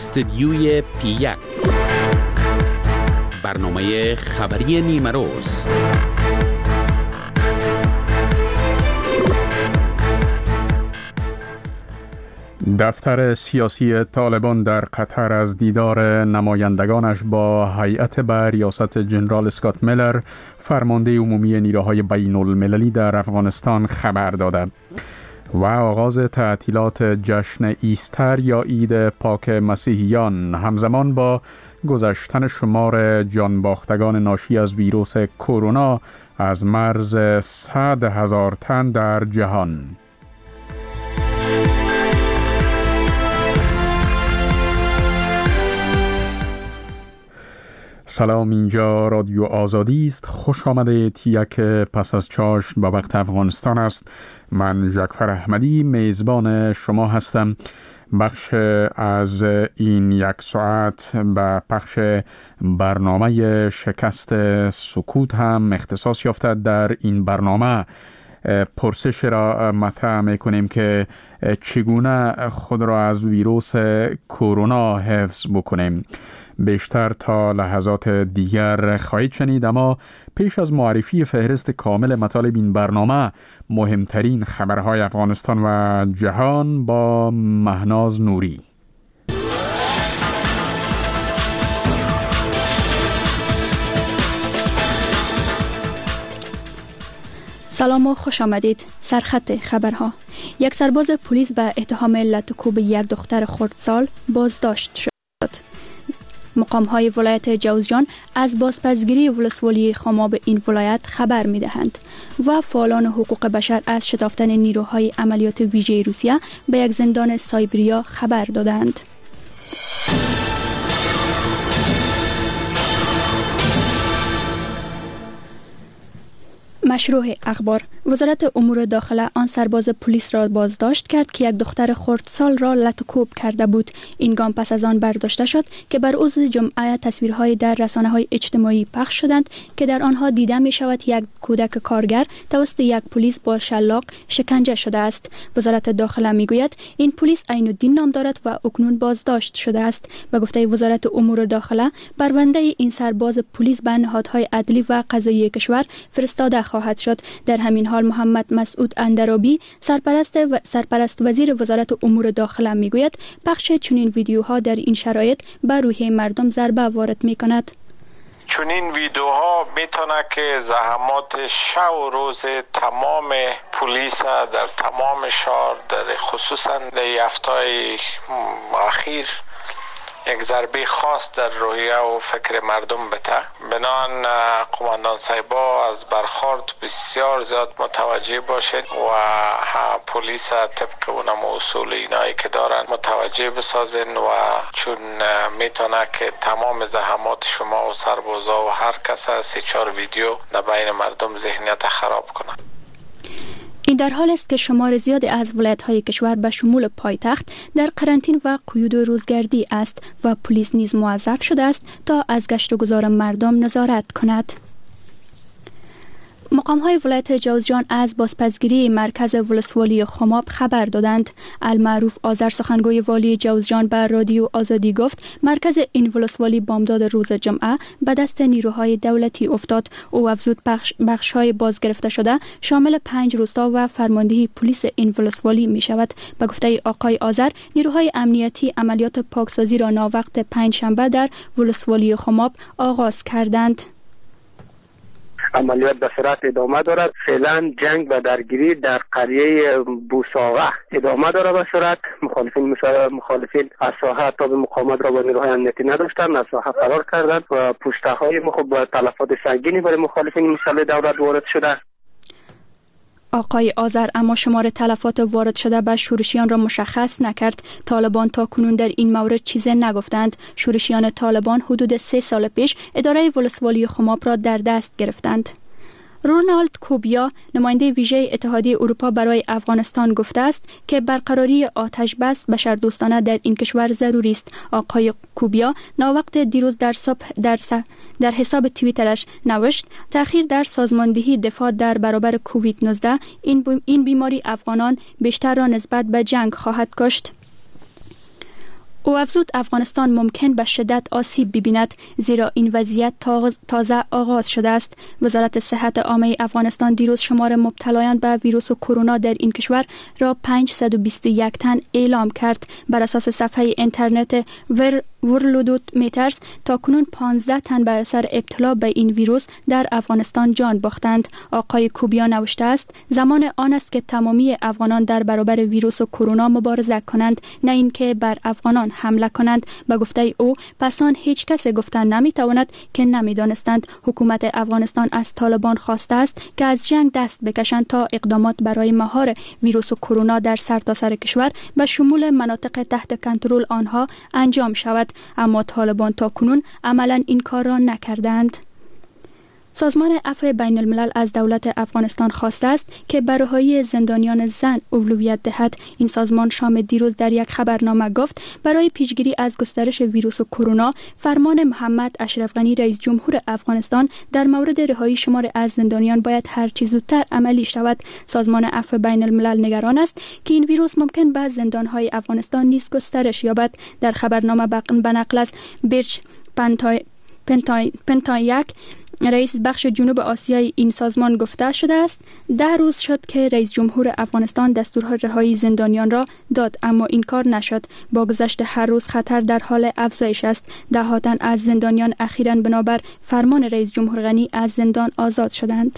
استدیوی P1 برنامه خبری نیمه روز. دفتر سیاسی طالبان در قطر از دیدار نمایندگانش با هیئت به ریاست جنرال اسکات میلر، فرمانده عمومی نیروهای بین المللی در افغانستان خبر داده و آغاز تعطیلات جشن ایستر یا عید پاک مسیحیان همزمان با گذشتن شمار جانباختگان ناشی از ویروس کرونا از مرز 100,000 تن در جهان. سلام، اینجا رادیو آزادی است. خوش آمدید. یک پس از چاشت با وقت افغانستان است. من ژاکفر احمدی میزبان شما هستم. بخش از این یک ساعت به پخش برنامه شکست سکوت هم اختصاص یافته. در این برنامه پرسش را مطرح میکنیم که چگونه خود را از ویروس کرونا حفظ بکنیم. بیشتر تا لحظات دیگر خواهید شنید، اما پیش از معرفی فهرست کامل مطالب این برنامه، مهمترین خبرهای افغانستان و جهان با مهناز نوری. سلام و خوش آمدید. سرخط خبرها: یک سرباز پلیس به اتهام لطوکوب یک دختر خردسال بازداشت شد. مقام‌های ولایت جوزجان از بازپسگیری ولسوالی خماب این ولایت خبر می‌دهند و فعالان حقوق بشر از شتافتن نیروهای عملیات ویژه روسیه به یک زندان سایبریا خبر دادند. مشروع اخبار: وزارت امور داخله آن سرباز پلیس را بازداشت کرد که یک دختر خردسال را لطوکوب کرده بود. این گام پس از آن برداشته شد که بر عضو جمعیت تصویرهایی در رسانه‌های اجتماعی پخش شدند که در آنها دیده می شود یک کودک کارگر توسط یک پلیس با شلاق شکنجه شده است. وزارت داخله می گوید این پلیس عین الدین نام دارد و اکنون بازداشت شده است. به گفته وزارت امور داخله، پرونده این سرباز پلیس به نهادهای عدلی و قضایی کشور فرستاده خواهد شد. در همین حال محمد مسعود اندرابی، سرپرست وزیر وزارت امور داخله میگوید پخش چنین ویدیوها در این شرایط بر روحیه مردم ضربه وارد میکند. چنین ویدیوها میتونه که زحمات شب و روز تمام پلیس در تمام شهر، در خصوصا در هفته‌های اخیر، یک ضربه خاص در روحیه و فکر مردم بده. بنان قماندان صاحبا از برخورد بسیار زیاد متوجه باشید و پلیس طبق اونم اصول اینایی که دارن متوجه بسازین و چون میتونه که تمام زحمات شما و سربازا و هر کس از 3-4 ویدیو در بین مردم ذهنیت خراب کنه. این در حال است که شمار زیادی از ولایت‌های کشور به شمول پایتخت در قرنطینه و قیود روزگردی است و پلیس نیز موظف شده است تا از گشت و گذار مردم نظارت کند. مقام‌های ولایت جوزجان از بازپسگیری مرکز ولسوالی خماب خبر دادند. المعروف آذر، سخنگوی والی جوزجان، به رادیو آزادی گفت مرکز این ولسوالی بامداد روز جمعه به دست نیروهای دولتی افتاد. او افزود بخش‌های بازگرفته شده شامل 5 روستا و فرماندهی پلیس این ولسوالی می شود. به گفته آقای آذر، نیروهای امنیتی عملیات پاکسازی را ناوقت 5 شنبه در ولسوالی خماب آغاز کردند. عملیات به صورت ادامه دارد. فعلا جنگ و درگیری در قریه بوساغه ادامه دارد به صورت. مخالفین از ساحه تا به مقاومت را با نیروهای امنیتی نداشتند، از ساحه فرار کردند و پشته‌های با تلفات سنگینی برای مخالفین مسلح دولت وارد شده. آقای آذر اما شمار تلفات وارد شده به شورشیان را مشخص نکرد. طالبان تا کنون در این مورد چیزی نگفتند. شورشیان طالبان حدود 3 سال پیش اداره ولسوالی خماب را در دست گرفتند. رونالد کوبیا، نماینده ویژه اتحادیه اروپا برای افغانستان، گفته است که برقراری آتش بس بشردوستانه در این کشور ضروری است. آقای کوبیا ناوقت دیروز در حساب توییترش نوشت تأخیر در سازماندهی دفاع در برابر کووید 19 این بیماری افغانان بیشتر را نسبت به جنگ خواهد کشت. او افزود افغانستان ممکن به شدت آسیب ببیند زیرا این وضعیت تازه آغاز شده است. وزارت صحت عامه افغانستان دیروز شمار مبتلایان به ویروس کرونا در این کشور را 521 تن اعلام کرد. بر اساس صفحه اینترنت ورلود میترز تاکنون 15 تن بر اثر ابتلا به این ویروس در افغانستان جان باختند. آقای کوبیا نوشته است زمان آن است که تمامی افغانان در برابر ویروس کرونا مبارزه کنند، نه اینکه بر افغانان حمله کنند. به گفته او پسان هیچ کس گفتن نمیتواند که نمیدانستند. حکومت افغانستان از طالبان خواسته است که از جنگ دست بکشند تا اقدامات برای مهار ویروس کرونا در سرتاسر کشور به شمول مناطق تحت کنترل آنها انجام شود، اما طالبان تاکنون عملا این کار را نکردند. سازمان عفو بین الملل از دولت افغانستان خواسته است که به رهایی زندانیان زن اولویت دهد. این سازمان شام دیروز در یک خبرنامه گفت برای پیشگیری از گسترش ویروس کرونا فرمان محمد اشرف غنی رئیس جمهور افغانستان در مورد رهایی شمار از زندانیان باید هر چه زودتر عملی شود. سازمان عفو بین الملل نگران است که این ویروس ممکن به زندانهای افغانستان نیز گسترش یابد. در خبرنامه به نقل از برچ پنتایک رئیس بخش جنوب آسیای این سازمان گفته شده است 10 روز شد که رئیس جمهور افغانستان دستور رهایی زندانیان را داد، اما این کار نشد. با گذشت هر روز خطر در حال افزایش است. ده‌ها تن از زندانیان اخیراً بنابر فرمان رئیس جمهور غنی از زندان آزاد شدند.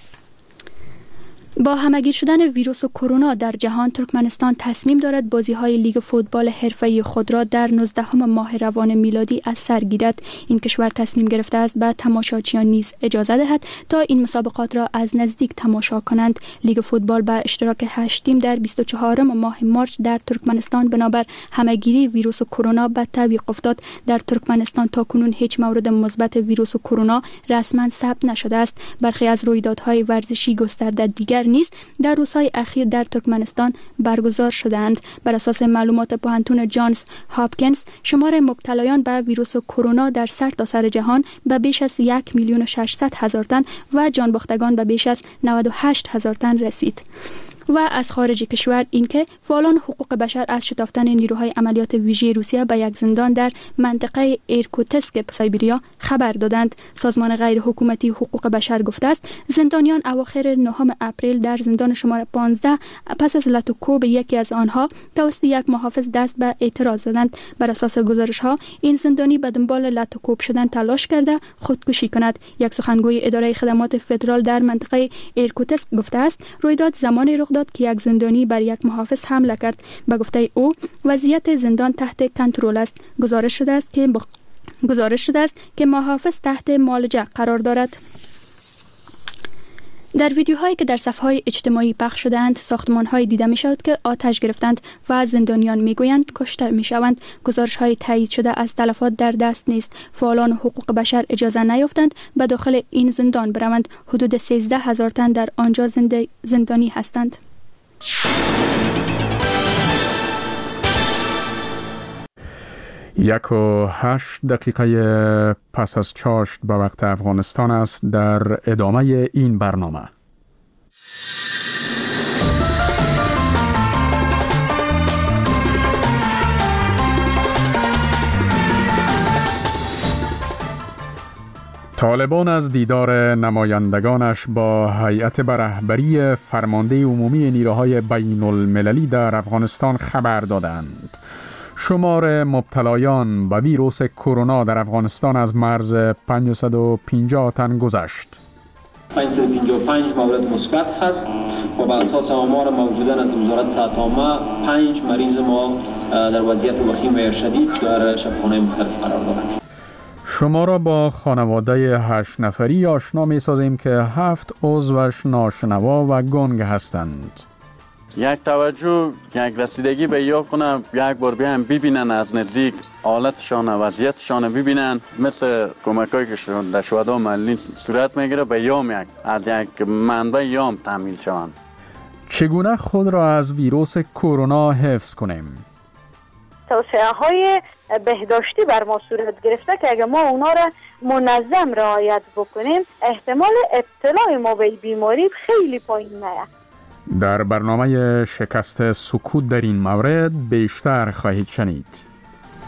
با همگیر شدن ویروس کرونا در جهان، ترکمنستان تصمیم دارد بازی‌های لیگ فوتبال حرفه‌ای خود را در 19 ماه روان میلادی از سر گیرد. این کشور تصمیم گرفته است به تماشاچیان نیز اجازه دهد تا این مسابقات را از نزدیک تماشا کنند. لیگ فوتبال به اشتراک 8 تیم در 24 ماه مارس در ترکمنستان بنابر همگیری ویروس کرونا به تعویق افتاد. در ترکمنستان تاکنون هیچ مورد مثبت ویروس کرونا رسما ثبت نشده است. برخی از رویدادهای ورزشی گسترده دیگر نیز در روزهای اخیر در ترکمنستان برگزار شدند. بر اساس معلومات پوهنتون جانز هاپکینز شمار مبتلایان به ویروس کرونا در سرتاسر جهان به بیش از 1,600,000 تن و جان باختگان به بیش از 98,000 تن رسید. و از خارج کشور اینکه فعالان حقوق بشر از شتافتن نیروهای عملیات ویژه روسیه به یک زندان در منطقه ایرکوتسک سایبریا خبر دادند. سازمان غیر حکومتی حقوق بشر گفته است زندانیان اواخر 9 اپریل در زندان شماره 15 پس از لطوکوب یکی از آنها توسط یک محافظ دست به اعتراض زدند. بر اساس گزارش ها این زندانی به دنبال لطوکوب شدن تلاش کرده خودکشی کند. یک سخنگوی اداره خدمات فدرال در منطقه ایرکوتسک گفته است رویداد زمانی رخ داد که یک زندانی بر یک محافظ حمله کرد. به گفته او وضعیت زندان تحت کنترل است. گزارش شده است که محافظ تحت معالجه قرار دارد. در ویدیوهایی که در صفحه‌های اجتماعی پخش شده‌اند، ساختمان‌هایی دیده می‌شود که آتش گرفتند و زندانیان می‌گویند کشته می‌شوند. گزارش‌های تایید شده از تلفات در دست نیست. فعالان حقوق بشر اجازه نیافتند به داخل این زندان بروند. حدود 13,000 تن در آنجا زندانی هستند. 1:08 پس از چاشت به وقت افغانستان است. در ادامه این برنامه طالبان از دیدار نمایندگانش با هیئت به رهبری فرمانده عمومی نیروهای بین المللی در افغانستان خبر دادند. شمار مبتلایان به ویروس کرونا در افغانستان از مرز 550 تن گذشت. 555 مورد مثبت هست و بر اساس آمار موجوده از وزارت صحت عامه 5 مریض ما در وضعیت وخیم و شدید در شبخانه مختلف قرار دارند. شما را با خانواده 8 نفری آشنا می سازیم که 7 عضوش ناشنوا و گنگ هستند. یک توجه، یک رسیدگی به یا کنم، یک بار بیایم ببینن از نزدیک حالتشان و وضعیتشان ببینن، مثل کمکایی که در شهدا محلی صورت میگیره به یام از یک منبع یام تامین شوند. چگونه خود را از ویروس کرونا حفظ کنیم؟ توصیه‌های بهداشتی بر ما صورت گرفته که اگر ما اونا را منظم رعایت بکنیم احتمال ابتلای ما به بیماری خیلی پایین میاد. در برنامه شکست سکوت در این مورد بیشتر خواهید شنید.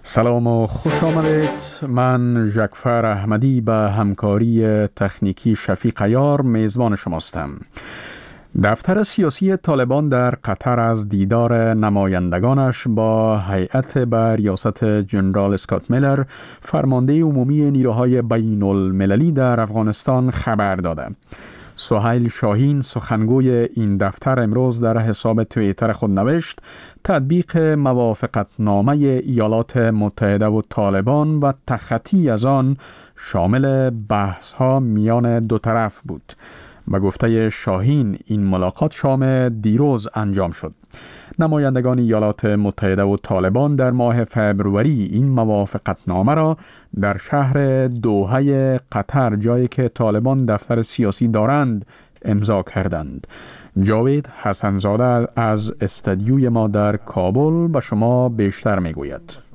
سلام و خوش آمدید. من جعفر احمدی به همکاری تکنیکی شفیق عیار میزبان شماستم. دفتر سیاسی طالبان در قطر از دیدار نمایندگانش با هیئت به ریاست جنرال اسکات میلر فرمانده عمومی نیروهای بین المللی در افغانستان خبر داده. سهیل شاهین سخنگوی این دفتر امروز در حساب توییتر خود نوشت تطبیق موافقتنامه ایالات متحده و طالبان و تخطی از آن شامل بحث‌ها میان دو طرف بود. به گفته شاهین این ملاقات شام دیروز انجام شد. نمایندگان ایالات متحده و طالبان در ماه فبروری این موافقتنامه را در شهر دوحه قطر، جایی که طالبان دفتر سیاسی دارند، امضا کردند. جاوید حسنزاده از استودیوی ما در کابل به شما بیشتر میگوید.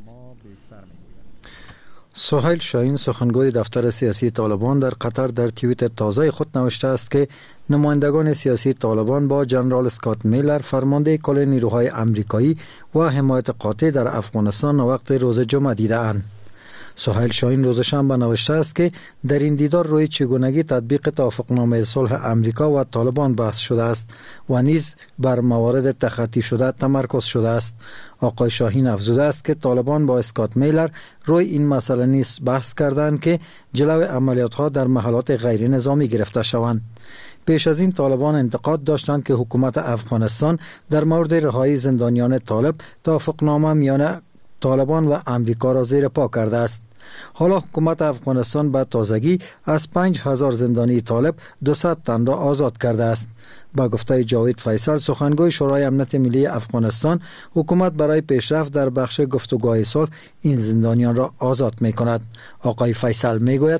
سهیل شاهین سخنگوی دفتر سیاسی طالبان در قطر در توییت تازه خود نوشته است که نمایندگان سیاسی طالبان با جنرال اسکات میلر فرمانده کل نیروهای امریکایی و حمایت قاطع در افغانستان وقت روز جمعه دیده‌اند. سهیل شاهین روز شنبه نوشته است که در این دیدار روی چگونگی تطبیق توافقنامه صلح امریکا و طالبان بحث شده است و نیز بر موارد تخطی شده تمرکز شده است. آقای شاهین افزوده است که طالبان با اسکات میلر روی این مسئله نیز بحث کردند که جلو عملیات‌ها در محلات غیر نظامی گرفته شوند. پیش از این طالبان انتقاد داشتند که حکومت افغانستان در مورد رهایی زندانیان طالب توافقنامه میان طالبان و امریکا را زیر پا کرده است. حالا حکومت افغانستان به تازگی از 5000 زندانی طالب 200 تن را آزاد کرده است. با گفته جاوید فیصل سخنگوی شورای امنیت ملی افغانستان، حکومت برای پیشرفت در بخش گفتگوهای صلح این زندانیان را آزاد می کند. آقای فیصل می گوید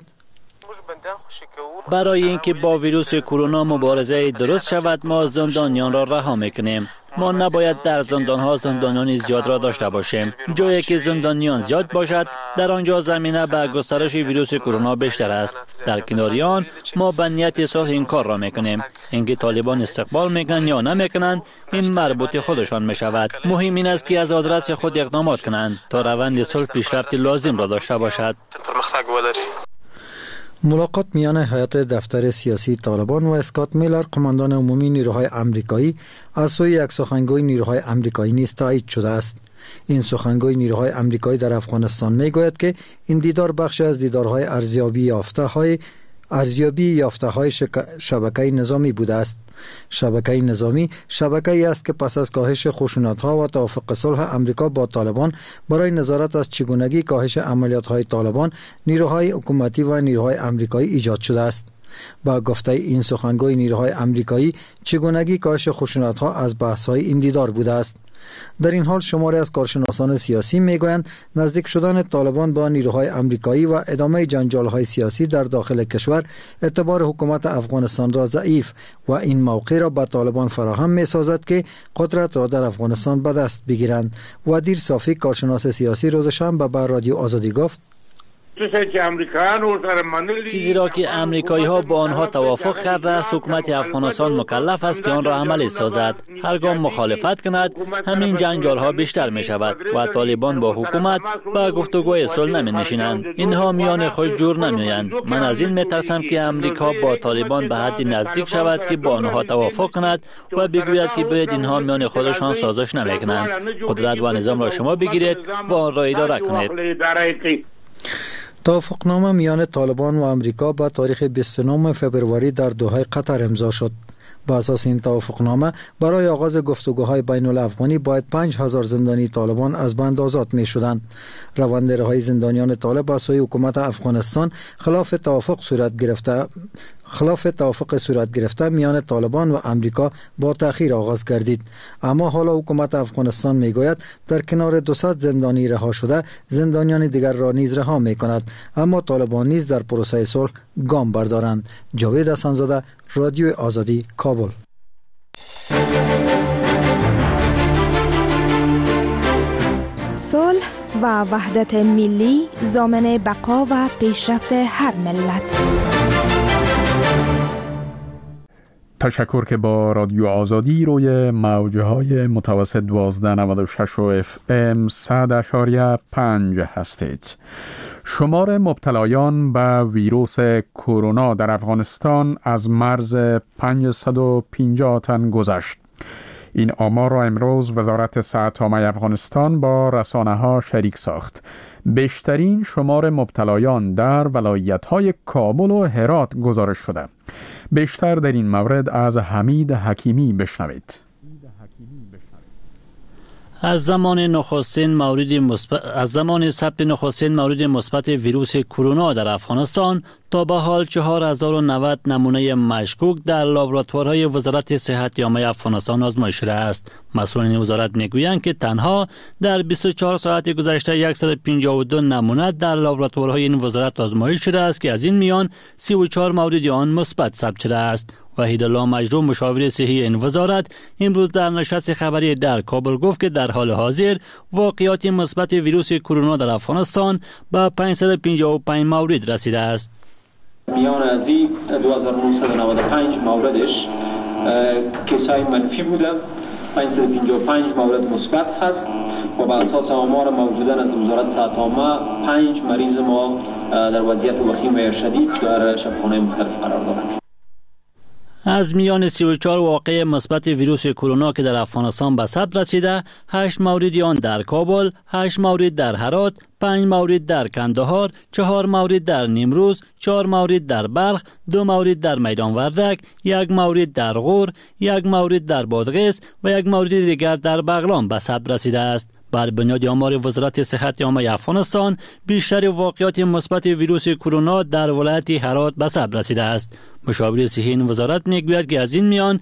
برای اینکه با ویروس کرونا مبارزه درست شود ما زندانیان را رها میکنیم. ما نباید در زندانها زندانیان زیاد را داشته باشیم. جایی که زندانیان زیاد باشد در آنجا زمینه به گسترش ویروس کرونا بیشتر است. در کنار آن ما به نیت صلح این کار را میکنیم. اینکه طالبان استقبال میکنند یا نمیکنند این مربوط خودشان میشود. مهم این است که از آدرس خود اقدامات کنند تا روند صلح پیشرفت لازم را داشته باشد. ملاقات میان هیئت دفتر سیاسی طالبان و اسکات میلر قماندان عمومی نیروهای امریکایی از سوی یک سخنگوی نیروهای امریکایی نیز تایید شده است. این سخنگوی نیروهای امریکایی در افغانستان میگوید که این دیدار بخشی از دیدارهای ارزیابی یافته های شبکه نظامی بوده است. شبکه نظامی شبکه‌ای است که پس از کاهش خشونت‌ها و توافق صلح امریکا با طالبان برای نظارت از چگونگی کاهش عملیات‌های طالبان، نیروهای حکومتی و نیروهای امریکایی ایجاد شده است. با گفته این سخنگوی نیروهای امریکایی چگونگی کاهش خشونت‌ها از بحث‌های این دیدار بوده است. در این حال شماری از کارشناسان سیاسی میگویند نزدیک شدن طالبان با نیروهای امریکایی و ادامه جنجال‌های سیاسی در داخل کشور اعتبار حکومت افغانستان را ضعیف و این موقع را به طالبان فراهم می‌سازد که قدرت را در افغانستان به دست بگیرند. ودیر صافی کارشناس سیاسی روز شنبه به رادیو آزادی گفت چیزی را که امریکایی ها با آنها توافق کرده است، حکومت افغانستان مکلف است که آن را عملی سازد. هرگاه مخالفت کند همین جنجال ها بیشتر می شود و طالبان با حکومت با گفتگوی صلح نمی نشینند. اینها میان خود جور نمیآیند. من از این می ترسم که امریکا با طالبان به حدی نزدیک شود که با آنها توافق کند و بگوید که باید اینها میان خودشان سازش نمیکنند. قدرت و نظام را شما بگیرید و آن را اداره کنید. توافقنامه میان طالبان و امریکا با تاریخ 29 فبروری در دوحه قطر امضا شد. با اساس این توافقنامه برای آغاز گفتگوهای بین الافغانی باید 5000 زندانی طالبان از بند آزاد می شدند. روند رهایی زندانیان طالب از سوی حکومت افغانستان خلاف توافق صورت گرفته میان طالبان و امریکا با تأخیر آغاز گردید. اما حالا حکومت افغانستان می گوید در کنار 200 زندانی رها شده زندانیان دیگر را نیز رها می کند، اما طالبان نیز در پروسه صلح گام بردارند. جاوید حسنزاده، رادیو آزادی، کابل. صلح و وحدت ملی ضامن بقا و پیشرفت هر ملت. تشکر که با رادیو آزادی روی موجهای متوسط 1296 و FM 100.5 هستید. شمار مبتلایان به ویروس کرونا در افغانستان از مرز 550 تن گذشت. این آمار را امروز وزارت صحت عامه افغانستان با رسانه‌ها شریک ساخت. بیشترین شمار مبتلایان در ولایت‌های کابل و هرات گزارش شده. بیشتر در این مورد از حمید حکیمی بشنوید. از زمان ثبت نخستین مورد مثبت ویروس کرونا در افغانستان تا به حال 4090 نمونه مشکوک در لابراتوارهای وزارت صحت عامه افغانستان آزمایش شده است. مسئولان وزارت میگویند که تنها در 24 ساعت گذشته 152 نمونه در لابراتوارهای این وزارت آزمایش شده است که از این میان 34 مورد آن مثبت ثبت شده است. وحید الله مجروح مشاور صحی این وزارت امروز در نشست خبری در کابل گفت که در حال حاضر واقعیات مثبت ویروس کرونا در افغانستان به 555 مورد رسیده است. میان از این 2995 موردش کیسای منفی بوده، 555 مورد مثبت هست و بر اساس آمار موجوده از وزارت صحت عامه 5 مریض ما در وضعیت وخیم و شدید در شبخانه مختلف قرار دارند. از میان 34 واقعه مثبت ویروس کرونا که در افغانستان به ثبت رسیده، 8 مورد آن در کابل، 8 مورد در هرات، 5 مورد در کندهار، 4 مورد در نیمروز، 4 مورد در بلخ، 2 مورد در میدان وردک، 1 مورد در غور، 1 مورد در بادغیس و 1 مورد دیگر در بغلان به ثبت رسیده است. بر بنیاد آمار وزارت صحت عامه افغانستان، بیشتر واقعات مثبت ویروس کرونا در ولایت هرات به ثبت رسیده است. مشاور صحی این وزارت میگوید که از میان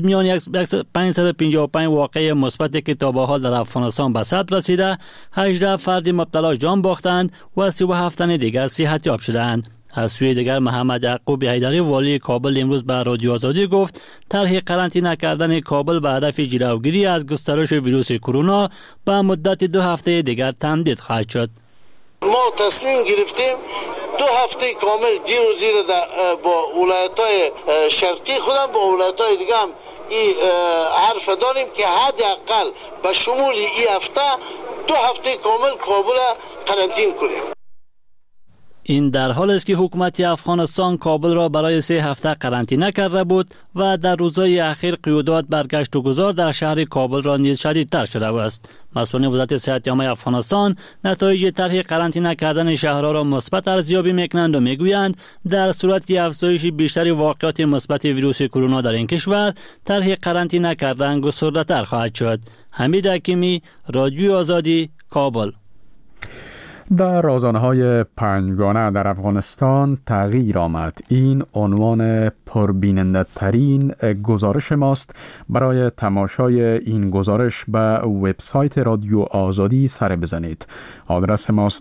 555 واقعه مثبت که تا به حال در افغانستان به ثبت رسیده، 18 فرد مبتلا جان باختند و 37 تن دیگر صحتیاب شدند. از سوی دیگر محمد یعقوب حیدری والی کابل امروز به رادیو آزادی گفت طرح قرنطینه کردن کابل به هدف جلوگیری از گسترش ویروس کرونا به مدت 2 هفته دیگر تمدید خواهد شد. ما تصمیم گرفتیم 2 هفته کامل گیر و زیر با ولایت‌های شرقی خودم با ولایت‌های دیگه هم این حرف داریم که حداقل به شمول این هفته 2 هفته کامل کابل قرنطینه کنیم. این در حال است که حکومت افغانستان کابل را برای 3 هفته قرنطینه کرده بود و در روزهای اخیر قیودات بر گشت و گذار در شهر کابل را نیز شدیدتر شده است. مسئولان وزارت صحت عامه افغانستان نتایج طرح قرنطینه کردن شهرها را مثبت ارزیابی میکنند و میگویند در صورت افزایش بیشتر واقعات مثبت ویروس کرونا در این کشور، طرح قرنطینه کردن گسترده‌تر خواهد شد. حمید حکیمی، رادیو آزادی، کابل. در رازانه‌های پنجگانه در افغانستان تغییر آمد. این عنوان پربیننده ترین گزارش ماست. برای تماشای این گزارش به وبسایت رادیو آزادی سر بزنید. آدرس ماست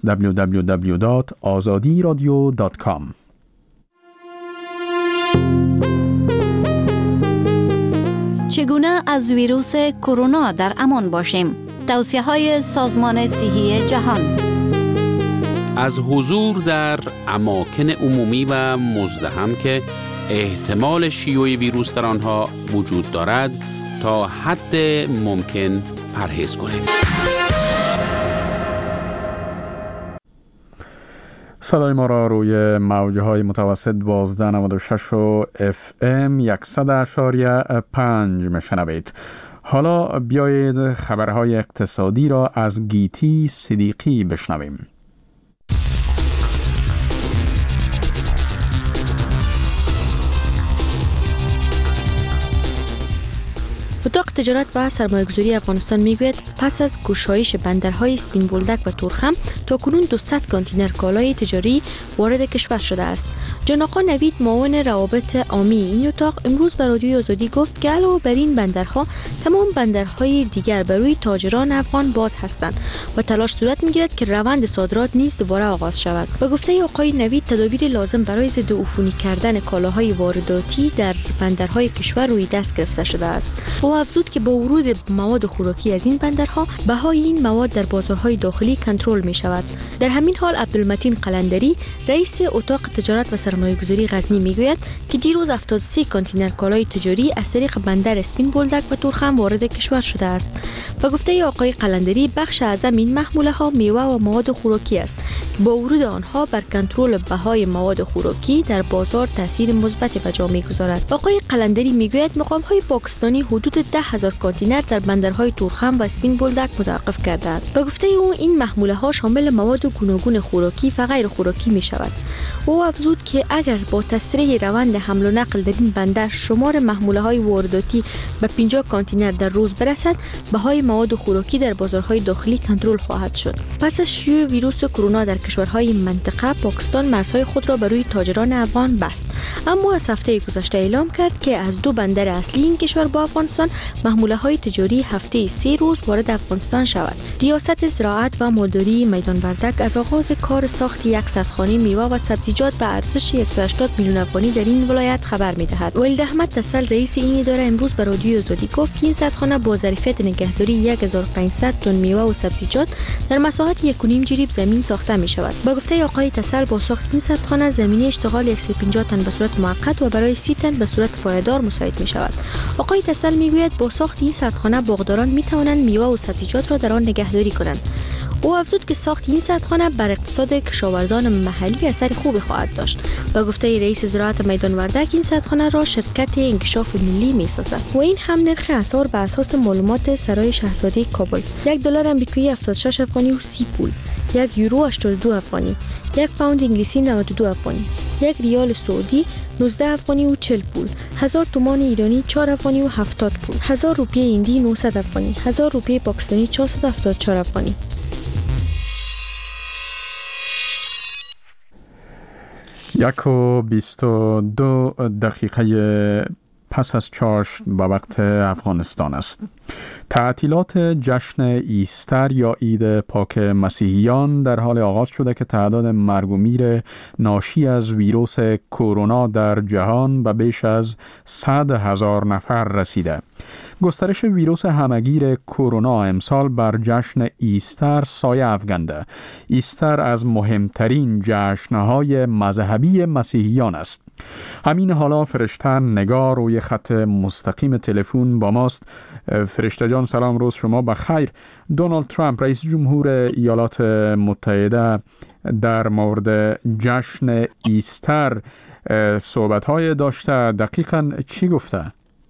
www.azadiradio.com. چگونه از ویروس کرونا در امان باشیم؟ توصیه‌های سازمان صحی جهان. از حضور در اماکن عمومی و مزدحم که احتمال شیوع ویروس در آنها وجود دارد تا حد ممکن پرهیز کنید. صدای ما را روی موجهای متوسط 1296 و FM 100.5 میشنوید. حالا بیایید خبرهای اقتصادی را از گیتی صدیقی بشنویم. اتاق تجارت و سرمایه‌گذاری افغانستان میگوید پس از گشایش بندرهای سپین بولدک و تورخم تاکنون 200 کانتینر کالای تجاری وارد کشور شده است. جان آقا نوید معاون روابط عامی این اتاق امروز به رادیوی آزادی گفت که علاوه بر این بندرها تمام بندرهای دیگر بر روی تاجران افغان باز هستند و تلاش صورت میگیرد که روند صادرات نیز دوباره آغاز شود. و گفته آقای نوید تدابیر لازم برای ضد عفونی کردن کالاهای وارداتی در بندرهای کشور روی دست گرفته شده است. او افزود افزود که با ورود مواد خوراکی از این بندرها بهای این مواد در بازارهای داخلی کنترل می شود. در همین حال عبدالمتین قلندری رئیس اتاق تجارت و سرمایه‌گذاری غزنی میگوید که دیروز 73 کانتینر کالای تجاری از طریق بندر اسپین بولدک و تورخم وارد کشور شده است. و گفته آقای قلندری بخش اعظم این محموله ها میوه و مواد خوراکی است. با ورود آنها بر کنترل بهای مواد خوراکی در بازار تاثیر مثبت به جا می‌گذارد. آقای قلندری میگوید مقام‌های پاکستانی حدود 10,000 کانتینر در بندرهای تورخم و اسپین بولدک متوقف کردند. به گفته او این محموله ها شامل مواد گوناگون خوراکی و غیر خوراکی می شود. او افزود که اگر با تسریع روند حمل و نقل در این بندر شمار محموله های وارداتی به 50 کانتینر در روز برسد، بهای مواد خوراکی در بازارهای داخلی کنترل خواهد شد. پس از شیوع ویروس کرونا در کشورهای منطقه، پاکستان مرزهای خود را برای تاجران افغان بست، اما از هفته گذشته اعلام کرد که از 2 بندر اصلی این کشور با افغانستان محموله های تجاری هفته 3 روز وارد افغانستان شود. ریاست زراعت و مالداری میدان وردک از آغاز کار ساخت 100 خانه میوه و سبزیجات به ارزش 180 میلیون افغانی در این ولایت خبر می‌دهد. ولید احمد تسل رئیس این اداره امروز به رادیو آزادی گفت که این 100 خانه با ظرفیت نگهداری 1500 تن میوه و سبزیجات در مساحت 1.5 جریب زمین ساخته می شود. با گفته آقای تسل با ساخت این 100 خانه زمینه اشتغال 150 تن به صورت موقت و برای 30 تن به صورت پایدار مساعد می شود. آقای تسل میگوید با ساخت این 100 خانه باغداران می توانند میوه و سبزیجات را در آن نگهداری کنند. او افزود که ساخت این 100 خانه بر اقتصاد کشاورزان محلی اثر خوبی خواهد داشت. با گفته رئیس زراعت میدان وردک این 100 خانه را شرکت انکشاف ملی می سازد و این هم نرخ اسعار بر اساس معلومات سرای شاهزاده کابل. $1 آمریکایی 76 افغانی و 30 پول، 1 یورو 82 افغانی، 1 پوند انگلیسی 92 افغانی، 1 ریال سعودی 19 افغانی و 40 پول، 1000 تومان ایرانی 4 افغانی و 70 پول، 1000 روپیه هندی 900 افغانی، 1000 روپیه پاکستانی 474 افغانی. 1:22 پس از چاشت به وقت افغانستان است. تعطیلات جشن ایستر یا عید پاک مسیحیان در حال آغاز شده که تعداد مرگ و میر ناشی از ویروس کرونا در جهان به بیش از 100,000 نفر رسیده. گسترش ویروس همگیر کرونا امسال بر جشن ایستر سایه افکنده. ایستر از مهمترین جشنهای مذهبی مسیحیان است. همین حالا فرشته نگار روی خط مستقیم تلفن با ماست. فرشته جان سلام، روز شما بخیر. دونالد ترامپ رئیس جمهور ایالات متحده در مورد جشن ایستر صحبت‌های داشته، دقیقاً چی گفته؟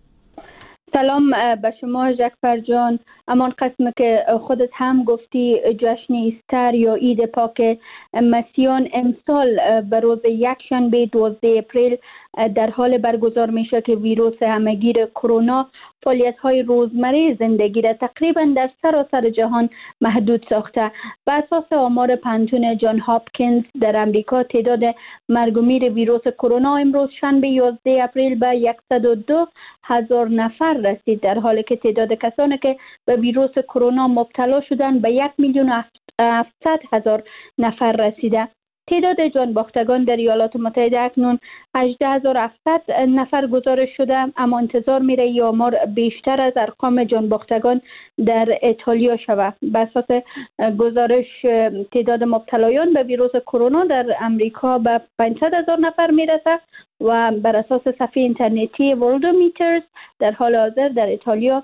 سلام به شما جعفر جان. امان قسم که خودت هم گفتی جشن ایستر یا عید پاک مسیحیان امسال به روز یکشنبه 12 اپریل در حال برگزار میشه که ویروس همگیر کرونا فعالیت‌های روزمره زندگی را تقریبا در سراسر جهان محدود ساخته. بر اساس آمار پنتون جان هاپکینز در امریکا تعداد مرگ و میر ویروس کرونا امروز شنبه 11 اپریل به 102,000 نفر رسید، در حالی که تعداد کسانی که به ویروس کرونا مبتلا شدند به 1,700,000 نفر رسیده. تعداد جان باختگان در ایالات متحده اکنون 18,700 نفر گزارش شده، اما انتظار میره این آمار بیشتر از ارقام جان باختگان در ایتالیا شود. بر اساس گزارش تعداد مبتلایان به ویروس کرونا در امریکا به 500,000 نفر میرسه و بر اساس صفحه اینترنتی ورلدومیترز در حال حاضر در ایتالیا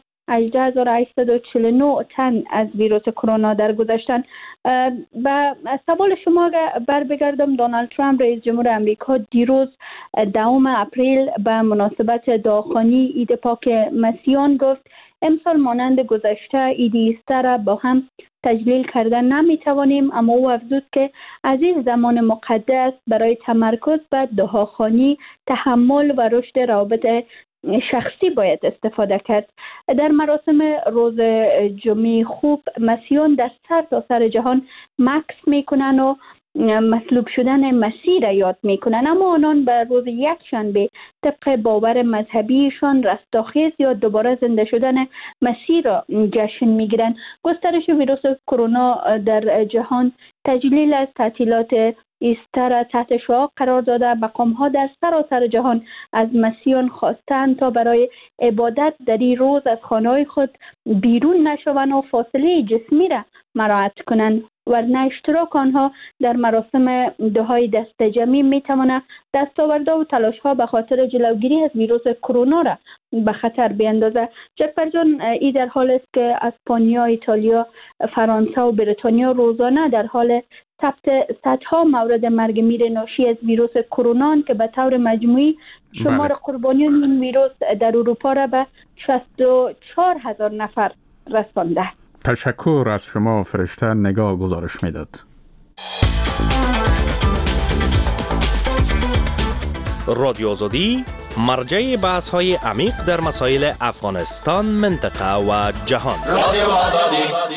18,849 تن از ویروس کرونا درگذشتن. به سوال شما بر بگردم، دونالد ترامپ رئیس جمهور امریکا دیروز 2 اپریل به مناسبت دعاخوانی عید پاک مسیحیان گفت امسال مانند گذشته عید ایستر را با هم تجلیل کردن نمیتوانیم، اما او افزود که از این زمان مقدس برای تمرکز بر دعاخوانی، تحمل و رشد روابط شخصی باید استفاده کرد. در مراسم روز جمعه خوب مسیحیان در سرتاسر جهان مکث میکنن و مطلوب شدن مسیر یاد میکنن، اما آنان به روز یکشنبه طبق باور مذهبیشان رستاخیز یا دوباره زنده شدن مسیر را جشن میگیرن. گسترش ویروس کرونا در جهان تجلیل از تعطیلات ایستر تحت شعار قرار داده، مقام‌ها در سراسر جهان از مسیحیان خواستند تا برای عبادت در این روز از خانه‌های خود بیرون نشوند و فاصله جسمی را مراعات کنند، ورنه اشتراک آنها در مراسم دعای دست جمعی میتواند دستاوردها و تلاش‌ها به خاطر جلوگیری از ویروس کرونا را به خطر بیندازد. جعفر جان، ای در حال است که اسپانیا، ایتالیا، فرانسه و بریتانیا روزانه در حال ثبت صدها مورد مرگ میر ناشی از ویروس کرونا که به طور مجموعی شمار قربانیان این ویروس در اروپا را به 64,000 نفر رسانده. تشکر از شما فرشته. نگاه گزارش میداد. رادیو آزادی مرجع بحث‌های عمیق در مسائل افغانستان، منطقه و جهان. رادیو آزادی.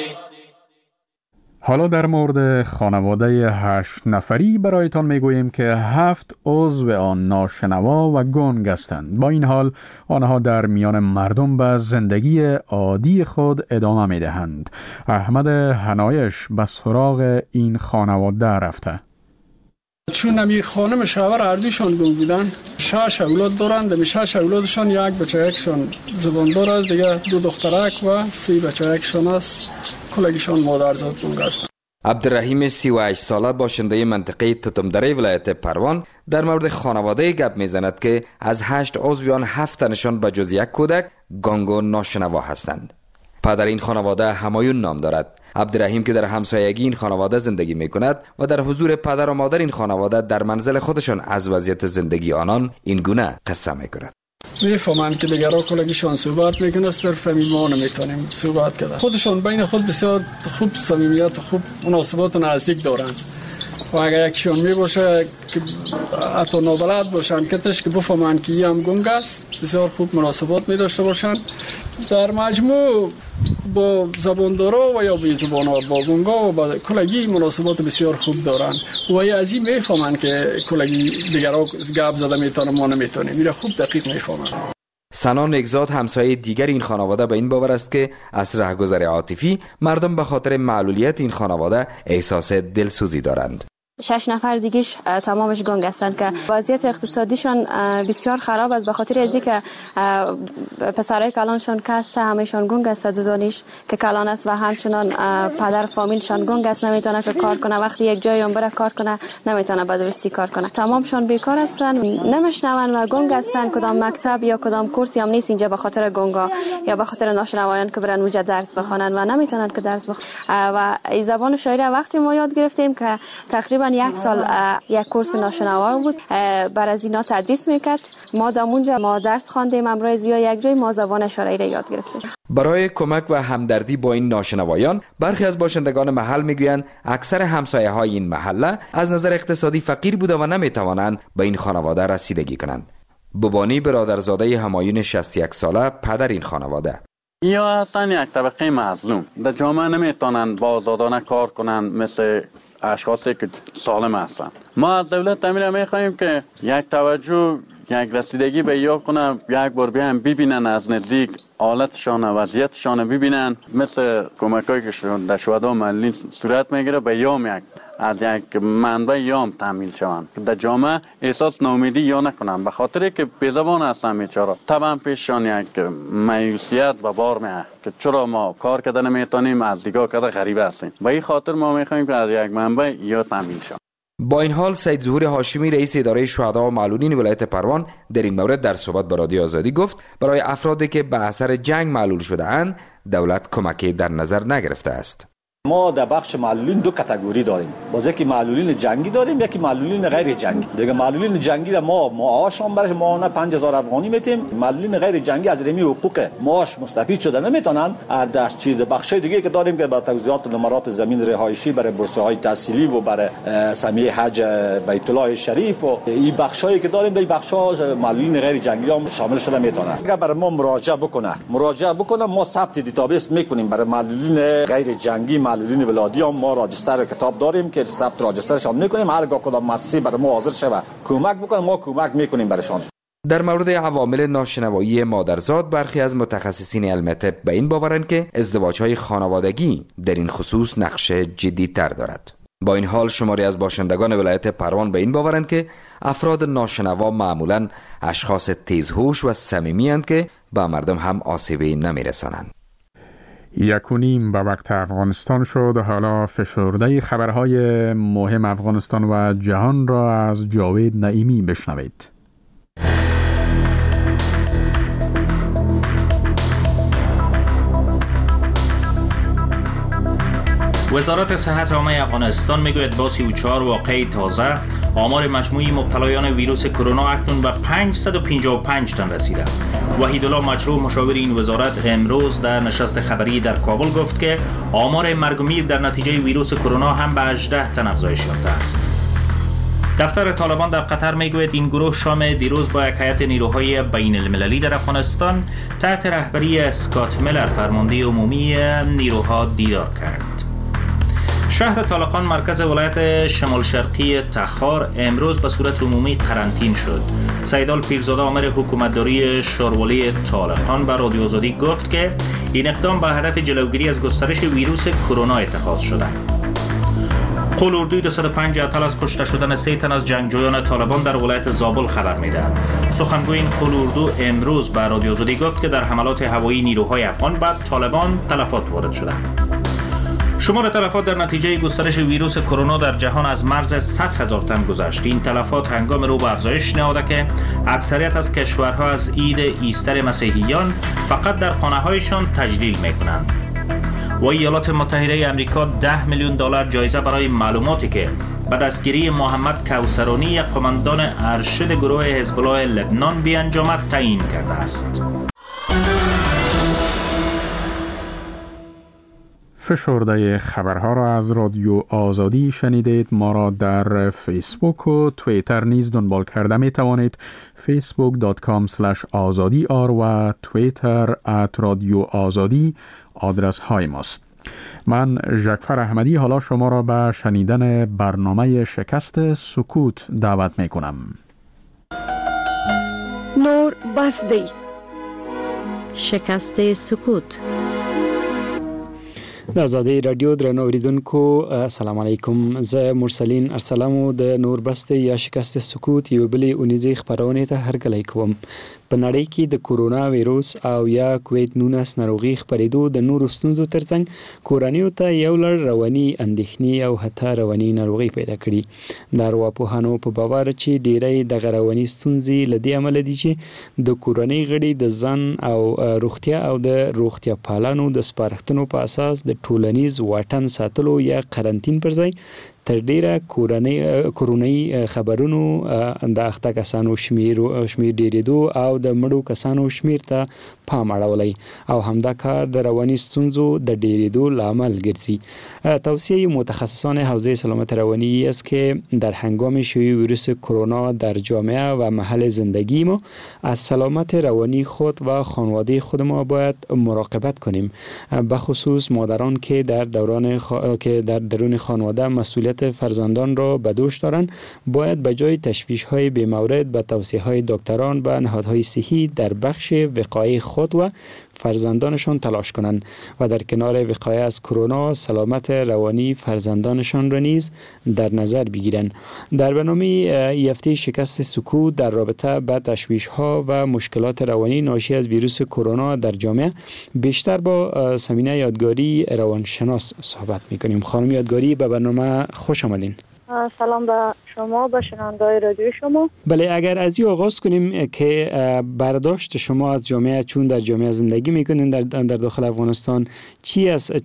حالا در مورد خانواده 8 نفری برایتان میگوییم که 7 عضو آن ناشنوا و گنگ هستند. با این حال آنها در میان مردم به زندگی عادی خود ادامه میدهند. احمد حنایش به سراغ این خانواده رفته. چون نمی خانم شوهر اردوشان گنگ بودن، 6 اولاد دارند. 6 اولادشان یک بچه‌کشان زباندار است، دیگه 2 دخترک و 3 بچه‌کشان است. کلگیشان مادرزاد گنگ هستند. عبدالرحیم 38 ساله باشنده منطقه توتمدره ولایت پروان در مورد خانواده گپ میزند که از 8 عضو آن 7 تنشان به جز یک کودک گنگ و ناشنوا هستند. پدر این خانواده همایون نام دارد. عبدالرحیم که در همسایگی این خانواده زندگی می کند و در حضور پدر و مادر این خانواده در منزل خودشان از وضعیت زندگی آنان این گونه قصه می کند. میفهمند که دیگرها کلگیشان صحبت میکنه، صرف ما نمیتونیم صحبت کنیم. خودشان بین خود بسیار خوب صمیمیت و خوب مناسبات نزدیک دارند و اگر یکشون میباشه که حتی نابلد باشن کتش که بفهمند که یه هم گنگ است، بسیار خوب مناسبات میداشته باشند. در مجموع با زباندارا و یا بی زبانا با گنگا و با کلگی مناسبات بسیار خوب دارن و از این میفهمن که کلگی دیگرها گپ زده میتونه ما نمیتونیم. میره خوب دقیق میفهمن. سنا نگزاد همسایه دیگر این خانواده به این باور است که از رهگذر عاطفی مردم به خاطر معلولیت این خانواده احساس دلسوزی دارند. 6 نفر دیگهش تمامش گنگ هستند که وضعیت اقتصادیشان بسیار خراب است، به خاطر از اینکه پسرای کلانشان کسته همهشان گنگ است، دوزانیش که کلان است و همچنان پدر فامیلشان گنگ است، نمیتونه که کار کنه. وقتی یک جایی هم بره کار کنه نمیتونه به درستی کار کنه. تمامشان بیکار هستند، نمیشنون و گنگ هستند. کدام مکتب یا کدام کورسی هم نیست اینجا به خاطر گنگا یا به خاطر ناشنوایان که برن اونجا درس بخونن و نمیتونن که درس بخونن. و این زبان شاعری وقتی ما یاد گرفتیم که تقریبا 1 سال یک کورس ناشنوا بود، بر از اینا تدریس میکرد. ما دامونجا ما درس خواندیم، امروز یا یک جای ما زبان اشاره را یاد گرفتیم. برای کمک و همدردی با این ناشنوایان برخی از باشندگان محل میگویند اکثر همسایه های این محله از نظر اقتصادی فقیر بوده و نمیتوانند به این خانواده رسیدگی کنند. ببانی برادرزاده همایون 61 ساله پدر این خانواده. یا اصلا یک طبقه مظلوم در جامعه نمیتونن با آزادانه کار کنن مثل اشخاصی که سالم هستن. ما از دولت تعمیر میخواهیم که یک توجه، یک رسیدگی به یا کنه، یک بار بیان ببینن از نزدیک حالتشان و وضعیتشان ببینن، مثل کمکایی که در شهدا محلی صورت میگیره به یام از یک منبع یام تامین شوند که در جامعه احساس ناامیدی یا نکنن، به خاطر که بی‌زبان هستن بیچاره. طبعا پیششان یک مایوسیت و بار میاد که چرا ما کار کرده نمیتونیم، از دیگه کرده غریبه هستیم. به این خاطر ما میخوایم که از یک منبع یا تامین شوند. با این حال سید ظهور هاشمی رئیس اداره شهدا و معلولین ولایت پروان در این مورد در صحبت با رادیو آزادی گفت برای افرادی که به اثر جنگ معلول شده اند دولت کمکی در نظر نگرفته است. ما در بخش معلولین 2 کاتگوری داریم، باز یکی معلولین جنگی داریم، یکی معلولین غیر جنگی. دیگه معلولین جنگی را ما معاششان برش ماهانه 5000 افغانی میتیم. معلولین غیر جنگی از رمی حقوق معاش مستفید شده نمیتونن. در چیز بخش دیگه که داریم که با توزیعات نمرات زمین رهایشی برای بورس های تحصیلی و برای سمیه حج بیت الله شریف و این بخشایی که داریم، این بخشا معلولین غیر جنگی هم شامل شده میتونن. اگر برای ما مراجعه بکنه ما ثبت دیتابیس میکنیم برای معلولین غیر جنگی، معلولین ولادی هم ما راجستر کتاب داریم که ثبت راجسترشان میکنیم. هرگاه کدام مؤسسه برای ما حاضر شود کمک بکنه ما کمک میکنیم برشان. در مورد عوامل ناشنوایی مادرزاد برخی از متخصصین علم طب به این باورند که ازدواج‌های خانوادگی در این خصوص نقش جدی‌تر دارد. با این حال شماری از باشندگان ولایت پروان به این باورند که افراد ناشنوا معمولاً اشخاص تیزهوش و صمیمی‌اند که به مردم هم آسیبی نمی‌رسانند. 1:30 به وقت افغانستان شد. حالا فشرده خبرهای مهم افغانستان و جهان را از جاوید نعیمی بشنوید. وزارت صحت عامه افغانستان میگوید با 34 واقعه تازه آمار مجموعی مبتلایان ویروس کرونا اکنون به 555 تن رسیده. وحیدالله مجروح مشاور این وزارت امروز در نشست خبری در کابل گفت که آمار مرگ و میر در نتیجه ویروس کرونا هم به 18 تن افزایش یافته است. دفتر طالبان در قطر میگوید این گروه شام دیروز با یک هیئت نیروهای بین المللی در افغانستان تحت رهبری اسکات میلر فرمانده عمومی نیروها دیدار کرد. شهر طالقان مرکز ولایت شمال شرقی تخار امروز به صورت عمومی قرنطین شد. سیدال پیرزاده آمر حکومتداری شاروالی طالقان به رادیو آزادی گفت که این اقدام به هدف جلوگیری از گسترش ویروس کرونا اتخاذ شده. قول اردوی 205 اطلاع از کشته شدن 3 تن از جنگجویان طالبان در ولایت زابل خبر می‌دهد. سخنگوی این قول اردو امروز به رادیو آزادی گفت که در حملات هوایی نیروهای افغان به طالبان تلفات وارد شده. شمار تلفات در نتیجه گسترش ویروس کرونا در جهان از مرز 100,000 تن گذشت. این تلفات هنگام رو به افزایش نهاده که اکثریت از کشورها از عید ایستر مسیحیان فقط در خانه‌هایشان تجلیل می‌کنند. و ایالات متحده آمریکا 10 میلیون دلار جایزه برای معلوماتی که به دستگیری محمد کوثرانی قماندان ارشد گروه حزب الله لبنان بیانجامد تعیین کرده است. فشرده خبرها را از رادیو آزادی شنیدید. ما را در فیسبوک و توییتر نیز دنبال کرده می توانید. facebook.com/azadi و توییتر @رادیو آزادی آدرس های ماست. من جعفر احمدی حالا شما را به شنیدن برنامه شکست سکوت دعوت می کنم. نور بسدی شکست سکوت. د آزادی رادیو درنو اوریدونکو السلام علیکم. زه مرسلین ارسلامو د نور بسته یا شکست سکوت یو بلی اونیزی خبرونه ته هرکلی کوم. په نړۍ کې د کورونا ویروس او یا کووید 19 ناروغي خپرېدو د نورو ستونزو ترڅنګ کورنیو ته یو لړ رواني اندېښنې او حتی رواني ناروغي پیدا کړي. د ارواپوهانو په باور چې ډېری د رواني ستونزې له دې امله دي چې د کورنۍ غړي د ځان او روغتیا او د روغتیا پالانو د سپارښتنو په اساس د ټولنیز واټن ساتلو یا قرنطین پر ځای تر ډیره کورونی خبرونو د اخته کسانو شمیر ډیریدو او د مړو کسانو شمیر ته پام اړولی او همدا کار د رواني ستونزو د ډیریدو لامل ګرځي. توصیه متخصصان حوزه سلامت روانی است که در هنگام شیوع ویروس کرونا در جامعه و محل زندگی ما از سلامت روانی خود و خانواده خود ما باید مراقبت کنیم، به خصوص مادران که در درون خانواده مسئولیت فرزندان را به دوش دارند باید به جای تشویش‌های بی‌مورد به توصیه‌های دکتران و نهادهای صحی در بخش وقایع خود و فرزندانشان تلاش کنند و در کنار وقایع از کرونا سلامت روانی فرزندانشان را نیز در نظر بگیرند. در برنامه هفته شکست سکوت در رابطه با تشویش‌ها و مشکلات روانی ناشی از ویروس کرونا در جامعه بیشتر با سمینه یادگاری روانشناس صحبت می‌کنیم. خانم یادگاری به برنامه خوش آمدین. سلام به شما، به شنونده‌های رادیو شما. بله، اگر از این آغاز کنیم که برداشت شما از جامعه، چون در جامعه زندگی میکنین در داخل افغانستان، چی است،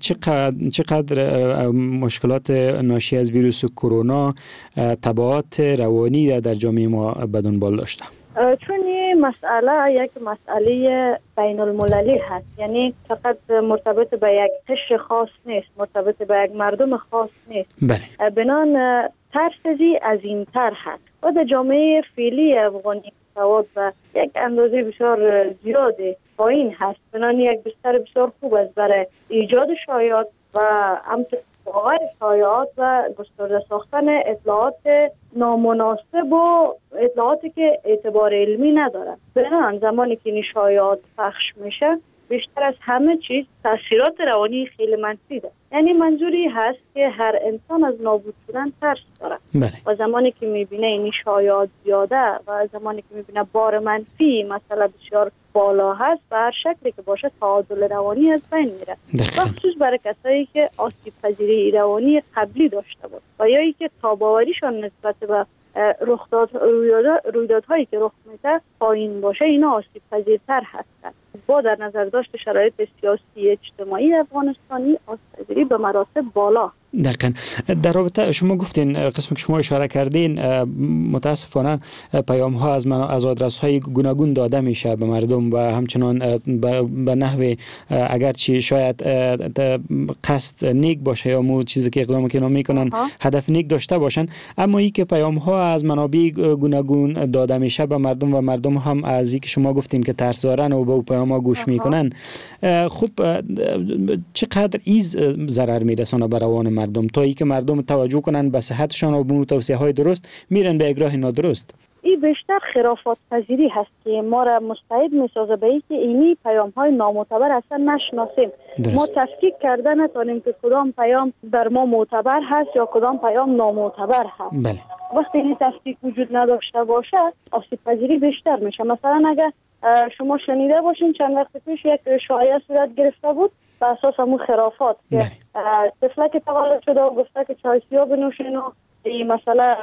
چقدر مشکلات ناشی از ویروس کرونا تبعات روانی در جامعه ما به دنبال داشته؟ چون این مسئله یک مسئله بین المللی هست، یعنی فقط مرتبط به یک قشر خاص نیست، مرتبط به یک مردم خاص نیست. بله. بنان ترسزی از این تر هست و در جامعه فعلی افغانی سواد و یک اندازه بسیار زیاد پایین هست. بنان یک بستر بسیار خوب است برای ایجاد شایعات و همچنین باور شایعات و گسترده ساختن اطلاعات نامناسب و اطلاعاتی که اعتبار علمی ندارن. بنابراین زمانی که این شایعات پخش میشه بیشتر از همه چیز تاثیرات روانی خیلی منفی داره. یعنی منظوری هست که هر انسان از نابود شدن ترس داره. و زمانی که میبینه این شایعات زیاده و زمانی که میبینه بار منفی مثلا بسیار بالا هست و هر شکلی که باشه تعادل روانی از بین میره. خصوص برای کسایی که آسیب پذیری روانی قبلی داشته بود و یا ای که تاباوریشان نسبت به رویدادهایی که رخ میده پایین باشه، اینا آسیب پذیرتر هستند. با در نظر داشت شرایط سیاسی اجتماعی افغانستانی آسیب پذیری به مراتب بالا. دقیقاً. در رابطه شما گفتین قسمی که شما اشاره کردین متاسفانه پیام ها از آدرس های گوناگون داده میشه به مردم و همچنان به نحو اگرچه شاید قصد نیک باشه یا مو چیزی که اقدام که میکنن هدف نیک داشته باشن، اما این که پیام ها از منابع گوناگون داده میشه به مردم و مردم هم از این که شما گفتین که ترس دارن و به پیام ها گوش میکنن، خب چقدر ایز ضرر میرسونه به روان مردم تا ای که مردم توجه کنن به صحتشان و به توصیه های درست میرن به اجرای نادرست؟ این بیشتر خرافات پذیری هست که ما را مستعد میسازه به اینکه اینی پیام های نامعتبر اصلا نشناسیم. ما تفکیک کرده نتونیم که کدام پیام در ما معتبر هست یا کدام پیام نامعتبر هست. وقتی این تفکیک وجود نداشته باشه آسیب پذیری بیشتر میشه. مثلا اگر شما شنیده باشین چند وقت پیش یک شایعه صورت گرفته بود به اساس همون خرافات که طفله که تولد شده و گفته که چای سیاه بنوشین و این مسئله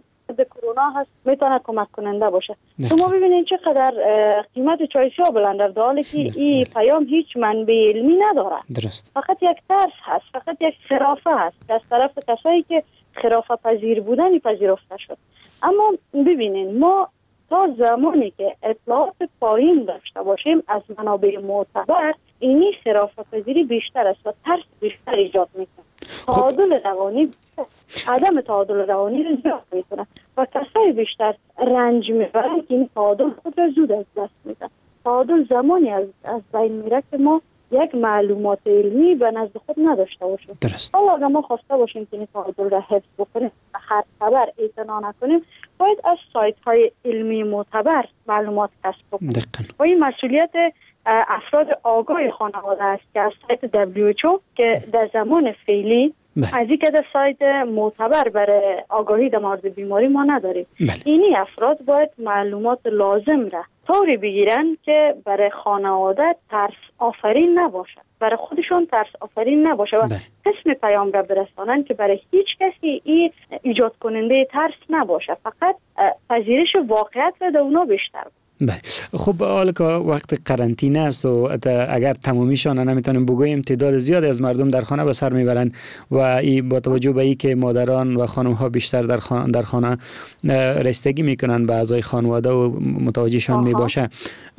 کرونا هست میتونه کمک کننده باشه. شما ببینید چقدر قیمت چای سیاه بلنده در حالی که این پیام هیچ منبع علمی نداره. فقط یک ترس هست، فقط یک خرافه هست که از طرف کسایی که خرافه پذیر بودن پذیرفته شد. اما ببینید ما تا زمانی که اطلاعات پایین داشته باشیم از منابع معتبر اینی خرافه پذیری بیشتر است و ترس بیشتر ایجاد میکنه. تعادل روانی عدم تعادل روانی رو زیاد میکنه و کسایی بیشتر رنج میبرن که این تعادل خود را زود از دست میدن. تعادل زمانی از بین میره که ما یک معلومات علمی به نزد خود نداشته باشیم. حالا اگر ما خواسته باشیم که این تعادل را حفظ بکنیم و هر خبر اعتنا نکنیم باید از سایت های علمی معتبر معلومات کسب بکنیم و این مسئولیت افراد آگاه خانواده است که از سایت WHO که در زمان فعلی از این که در سایت معتبر برای آگاهی در مورد بیماری ما نداریم. اینی افراد باید معلومات لازم را طوری بگیرن که برای خانواده ترس آفرین نباشه، برای خودشون ترس آفرین نباشه و قسم پیام را برسانن که برای هیچ کسی این ایجاد کننده ترس نباشه، فقط پذیرش واقعیت را در اونا بیشتر. بله. خب حالا که وقت قرنطینه است و اگر تمامیشان نمیتونیم بگوییم تعداد زیادی از مردم در خانه به سر میبرند و این با توجه به اینکه مادران و خانم ها بیشتر در خانه رسیدگی میکنن به اعضای خانواده و متوجهشان میباشه،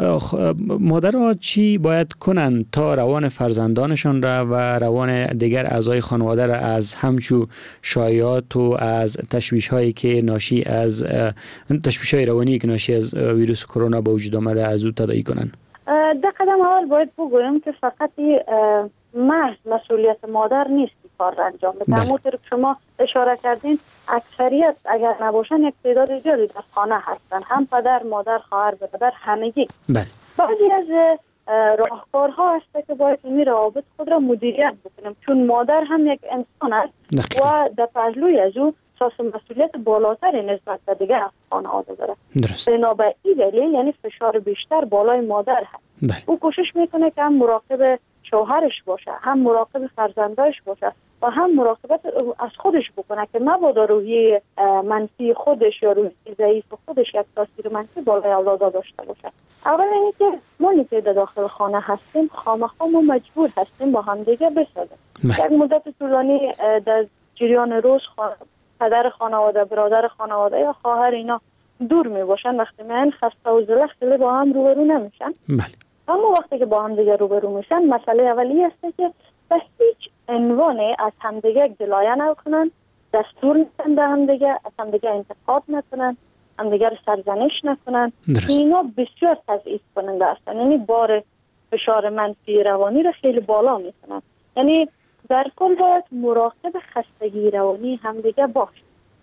مادرها چی باید کنن تا روان فرزندانشان را و روان دیگر اعضای خانواده را از همچو شایعات و از تشویش هایی که ناشی از تشویش های روانی که ناشی از ویروس کرونا با وجود آمده از او تداعی کنن؟ در قدم اول باید بگویم که فقط محض مسئولیت مادر نیست کار را انجام بده. همونطور که شما اشاره کردین اکثریت اگر نباشن یک تعداد زیادی در خانه هستن، هم پدر، مادر، خواهر، برادر، همگی. بعضی از راهکارها هست که باید این روابط خود را مدیریت بکنیم، چون مادر هم یک انسان است و در پهلوی از او احساس مسئولیت بالاتری نسبت به دیگر خانواده داره. بنابراین این دلیل یعنی فشار بیشتر بالای مادر هست. او کوشش میکنه که هم مراقب شوهرش باشه، هم مراقب فرزندایش باشه و هم مراقبت از خودش بکنه که مبادا روحیه منفی خودش یا روحیه ضعیف خودش یک تاثیر منفی بالای اولادا داشته باشه. اول اینه که ما که در داخل خانه هستیم خامخا ما مجبور هستیم با هم دیگه بسازیم. یک مدت طولانی در جریان روز پدر خانواده، برادر خانواده یا خواهر اینا دور می باشن، وقتی من خسته و زلخته با هم روبرو نمیشن. اما وقتی که با هم دیگه روبرو میشن مسئله اولی است که به هیچ عنوان از همدیگه گلایه نکنن، دستور ندن به همدیگه، از همدیگه انتقاد نکنن، همدیگه رو سرزنش نکنن. اینا بسیار تضعیف کننده هستن، یعنی بار فشار منفی روانی رو خیلی بالا میکنن. یعنی در کل باید مراقب خستگی روانی همدیگه باشیم.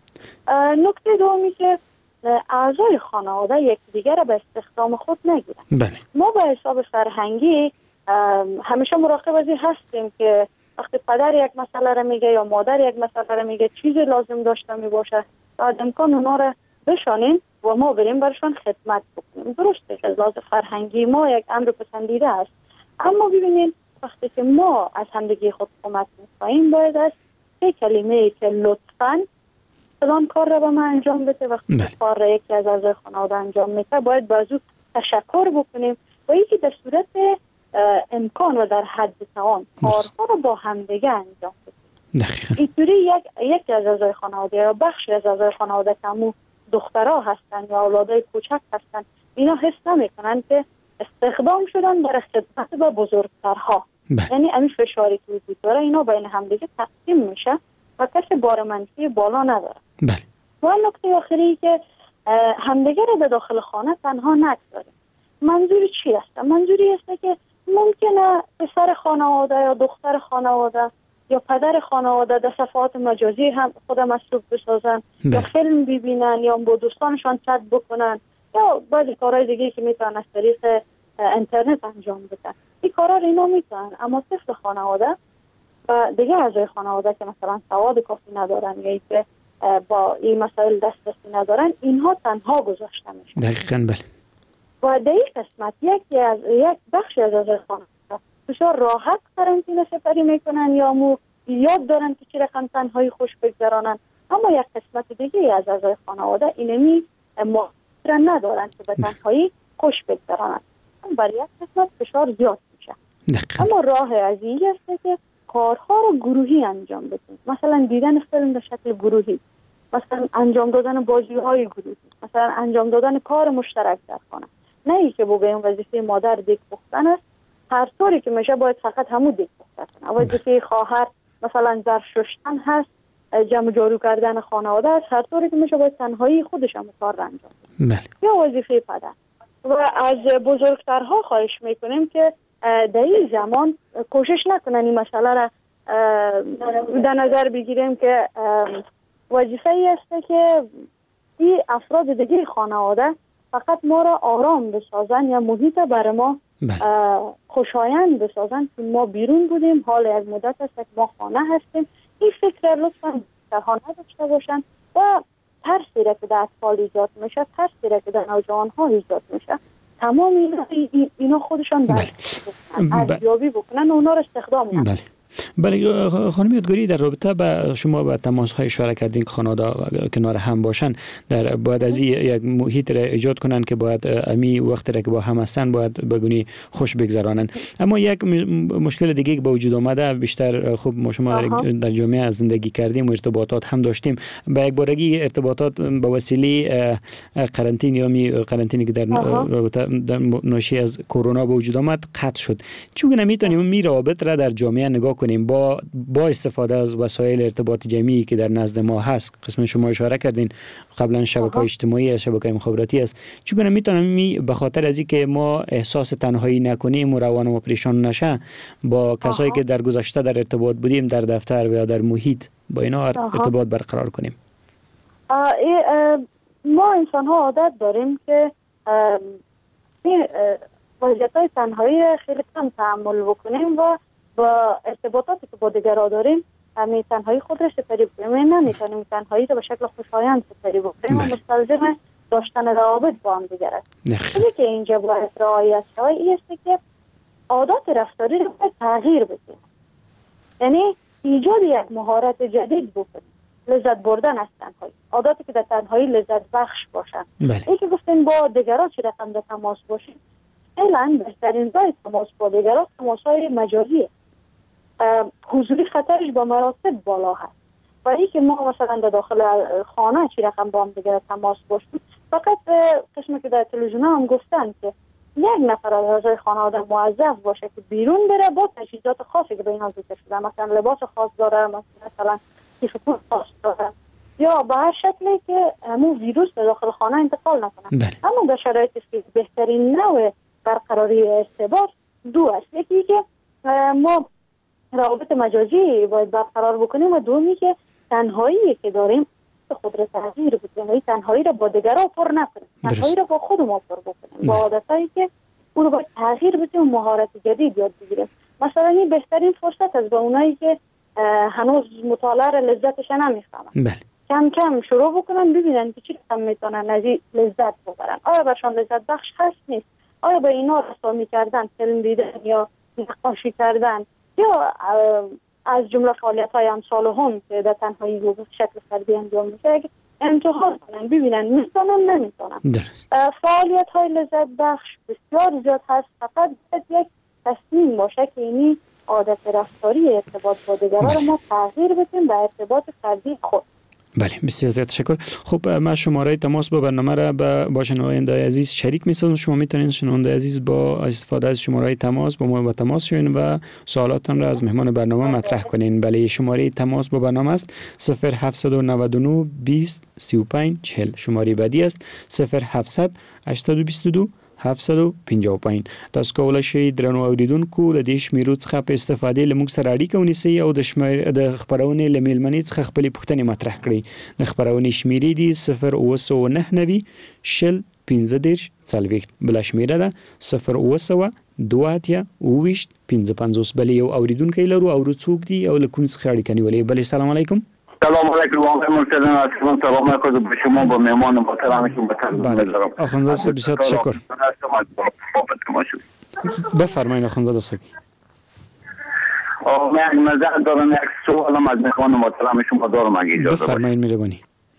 نکته دومی که اعضای خانواده یکدیگر را به استخدام خود نگیرن. بله. ما به حساب فرهنگی همیشه مراقب از این هستیم که وقتی پدر یک مسئله را میگه یا مادر یک مسئله را میگه چیزی لازم داشته میباشه بعد امکان اونا را بشانیم و ما بریم برشان خدمت بکنیم. درسته که لازم فرهنگی ما یک امر پسندیده است، اما ببینید وقتی که ما از همدیگه خود کمک می‌خواهیم باید از سه کلمه که لطفاً فلان کار را به من انجام بده، وقتی کار را یکی از اعضای خانواده انجام میده باید باز او تشکر بکنیم و یکی در صورت امکان و در حد توان کارها را با همدیگه انجام بدیم. اینطوری یکی از اعضای خانواده یا بخشی از اعضای خانواده که همون دخترها هستن یا اولادای کوچک هستن اینا حس نمیکنن که استخدام شدن برای خدمت به بزرگترها. یعنی همین فشاری که وجود داره اینا بین همدیگه تقسیم میشه و کسی بار منفی بالا نداره. بله. و نکته آخری که همدیگه رو به داخل خانه تنها نگذاریم. منظور چی است؟ منظوری است که ممکنه پسر خانواده یا دختر خانواده یا پدر خانواده در صفحات مجازی هم خود مصروف بسازن یا فیلم ببینن یا با دوستانشان چت بکنن یا بعضی کارهای دیگه که میتونن از طریق اینترنت انجام بدن. این کارا رو اینا میتونن، اما طفل خانواده و دیگه اعضای خانواده که مثلا سواد کافی ندارن یا که با این مسائل دسترسی ندارن اینها تنها گذاشته میشن. دقیقاً بله. و در این قسمت یک بخشی از اعضای خانواده بسیار راحت قرنطینه سپری میکنن یا یاد دارن که چی رقم تنهایی خوش بگذرانن، اما یک قسمت دیگه از اعضای خانواده اینمی مقدر ندارن که به تنهایی خوش بگذرانن. برای یک قسمت فشار زیاد میشه. اما راه از این است که کارها رو گروهی انجام بدیم. مثلا دیدن فیلم به شکل گروهی، مثلا انجام دادن بازی‌های گروهی، مثلا انجام دادن کار مشترک در خانه. نه اینکه بگیم وظیفه مادر دیگ پختن است، هر طوری که میشه باید فقط همون دیگ پخته کنه. وظیفه خواهر مثلا ظرف شستن هست، جمع جارو کردن خانواده است، هر طوری که میشه باید تنهایی خودش هم کار انجام بده. یا وظیفه پدر. و از بزرگترها خواهش میکنیم که در این زمان کوشش نکنن این مسئله را در نظر بگیریم که وظیفه ای است که این افراد دیگه خانواده فقط ما را آرام بسازن یا محیط برای ما خوشایند بسازن که ما بیرون بودیم، حال یک مدت است که ما خانه هستیم. این فکر لطفاً درها نداشته باشن و ترسی را که در اطفال ایجاد میشه، ترسی را که در نوجوان ها ایجاد میشه، تمام اینا خودشان ارزیابی بکنن و اونا رو استخدام کنن. بله خانم یادگاری، در رابطه با شما به تماس‌های اشاره کردین که خانواده کنار هم باشن، در باید از یک محیط را ایجاد کنن که باید امی وقتی را که با هم هستن باید بگونی خوش بگذرانن. اما یک مشکل دیگه که با وجود آمده، بیشتر خب ما شما در جامعه زندگی کردیم و ارتباطات هم داشتیم، به یک بارگی ارتباطات به وسیله قرنطینه یا قرنطینه که در رابطه ناشی از کرونا به وجود آمد قطع شد. چگونه میتونیم می روابط را در جامعه نگاه کنیم با استفاده از وسایل ارتباط جمعی که در نزد ما هست؟ قسم شما اشاره کردین قبلا شبکه‌های اجتماعی، شبکه‌های مخابراتی است. چگونه میتونیم به خاطر از اینکه ما احساس تنهایی نکنیم و روان ما پریشان نشه با کسایی که در گذشته در ارتباط بودیم در دفتر و یا در محیط با اینا ارتباط برقرار کنیم؟ ما انسان ها عادت داریم که وضعیت‌های تنهایی خیلی کم تحمل بکنیم و با ارتباطاتی که با دیگران داریم همین تنهایی خود را سپری بکنیم. نمیتونیم تنهایی را به شکل خوشایند سپری بکنیم و مستلزم داشتن روابط با هم دیگر است. چیزی که اینجا باید رعایت شود این است که عادات رفتاری را باید تغییر بدیم. یعنی ایجاد یک مهارت جدید بکنیم، لذت بردن از تنهایی، عاداتی که در تنهایی لذت بخش باشن. این که گفتیم با دیگران چی رقم در تماس باشیم، فعلا بهترین راه تماس با دیگران تماس‌های مجازیه. حضوری خطرش با مراتب بالا هست و این که ما مثلا در داخل خانه چی رقم با هم دیگر تماس باشیم، فقط قسمی که در تلویزیون هم گفتن که یک نفر از اعضای خانواده موظف باشه که بیرون بره با تجهیزات خاصی که به اینا ذکر شده، مثلا لباس خاص داره، مثلا کیف پول خاص داره، یا به هر شکلی که همون ویروس به داخل خانه انتقال نکنه. اما در شرایطی که بهترین نوع برقراری ارتباط دو است. یکی که ما روابط مجازی باید برقرار بکنیم و دومی که تنهایی که داریم خود را تغییر بدیم، تنهایی را با دیگران پر نکنیم، تنهایی را با خود ما پر بکنیم، با عادتایی که اون رو باید تغییر بدیم و مهارت جدید یاد بگیریم. مثلا این بهترین فرصت است به اونایی که هنوز مطالعه را لذتش نمیفهمن، کم کم شروع بکنن ببینن که چی کم میتونن از این لذت ببرن. آیا برشان لذت بخش هست نیست؟ آیا به اینا رسامی کردن، فیلم دیدن یا نقاشی کردن یا از جمله فعالیت‌های امثال هم که در تنهایی و به شکل فردی انجام میشه امتحان کنن ببینن میتونن نمیتونن. فعالیت‌های لذت بخش بسیار زیاد هست، فقط یک تصمیم باشه که اینی عادت رفتاری ارتباط با دیگران رو ما تغییر بدیم به ارتباط فردی خود. بله بسیار زیاد تشکر. خب من شماره تماس با برنامه را با شنونده عزیز شریک می‌سازم. شما میتونید شنونده عزیز با استفاده از شماره تماس با ما با تماس شوین و سوالاتتان را از مهمان برنامه مطرح کنین. بله شماره تماس با برنامه است 0799 20 35 40. شماره بعدی است 0700 822 755. تاسو کولای شئ درنو اوریدونکو له دې شمیرو څخه په استفادې لموږ سره اړیکه ونیسئ او د خبرونې له میلمنې څخه خپلې پوښتنې مطرح کړئ. د خبرونې شمیرې دي 0999 شل 15 40. بل شمیره ده 0900 دواتیا اوویشت 55. بل یو اوریدونکو لرو او څوک دی او له کوم څخه اړیکه نیولې. بل سلام علیکم. سلام علیکم آقای مرتضی نصیرخان، سلام میکنم به شما با مهمان محترمتون بترجمه. آخوندزاده صاحب بسیار تشکر. بفرمایید آخوندزاده صاحب. من نظر دارم یک سوالم از مهمان محترم شما دارم اگه اجازه باشه. بفرمایید مهربانی.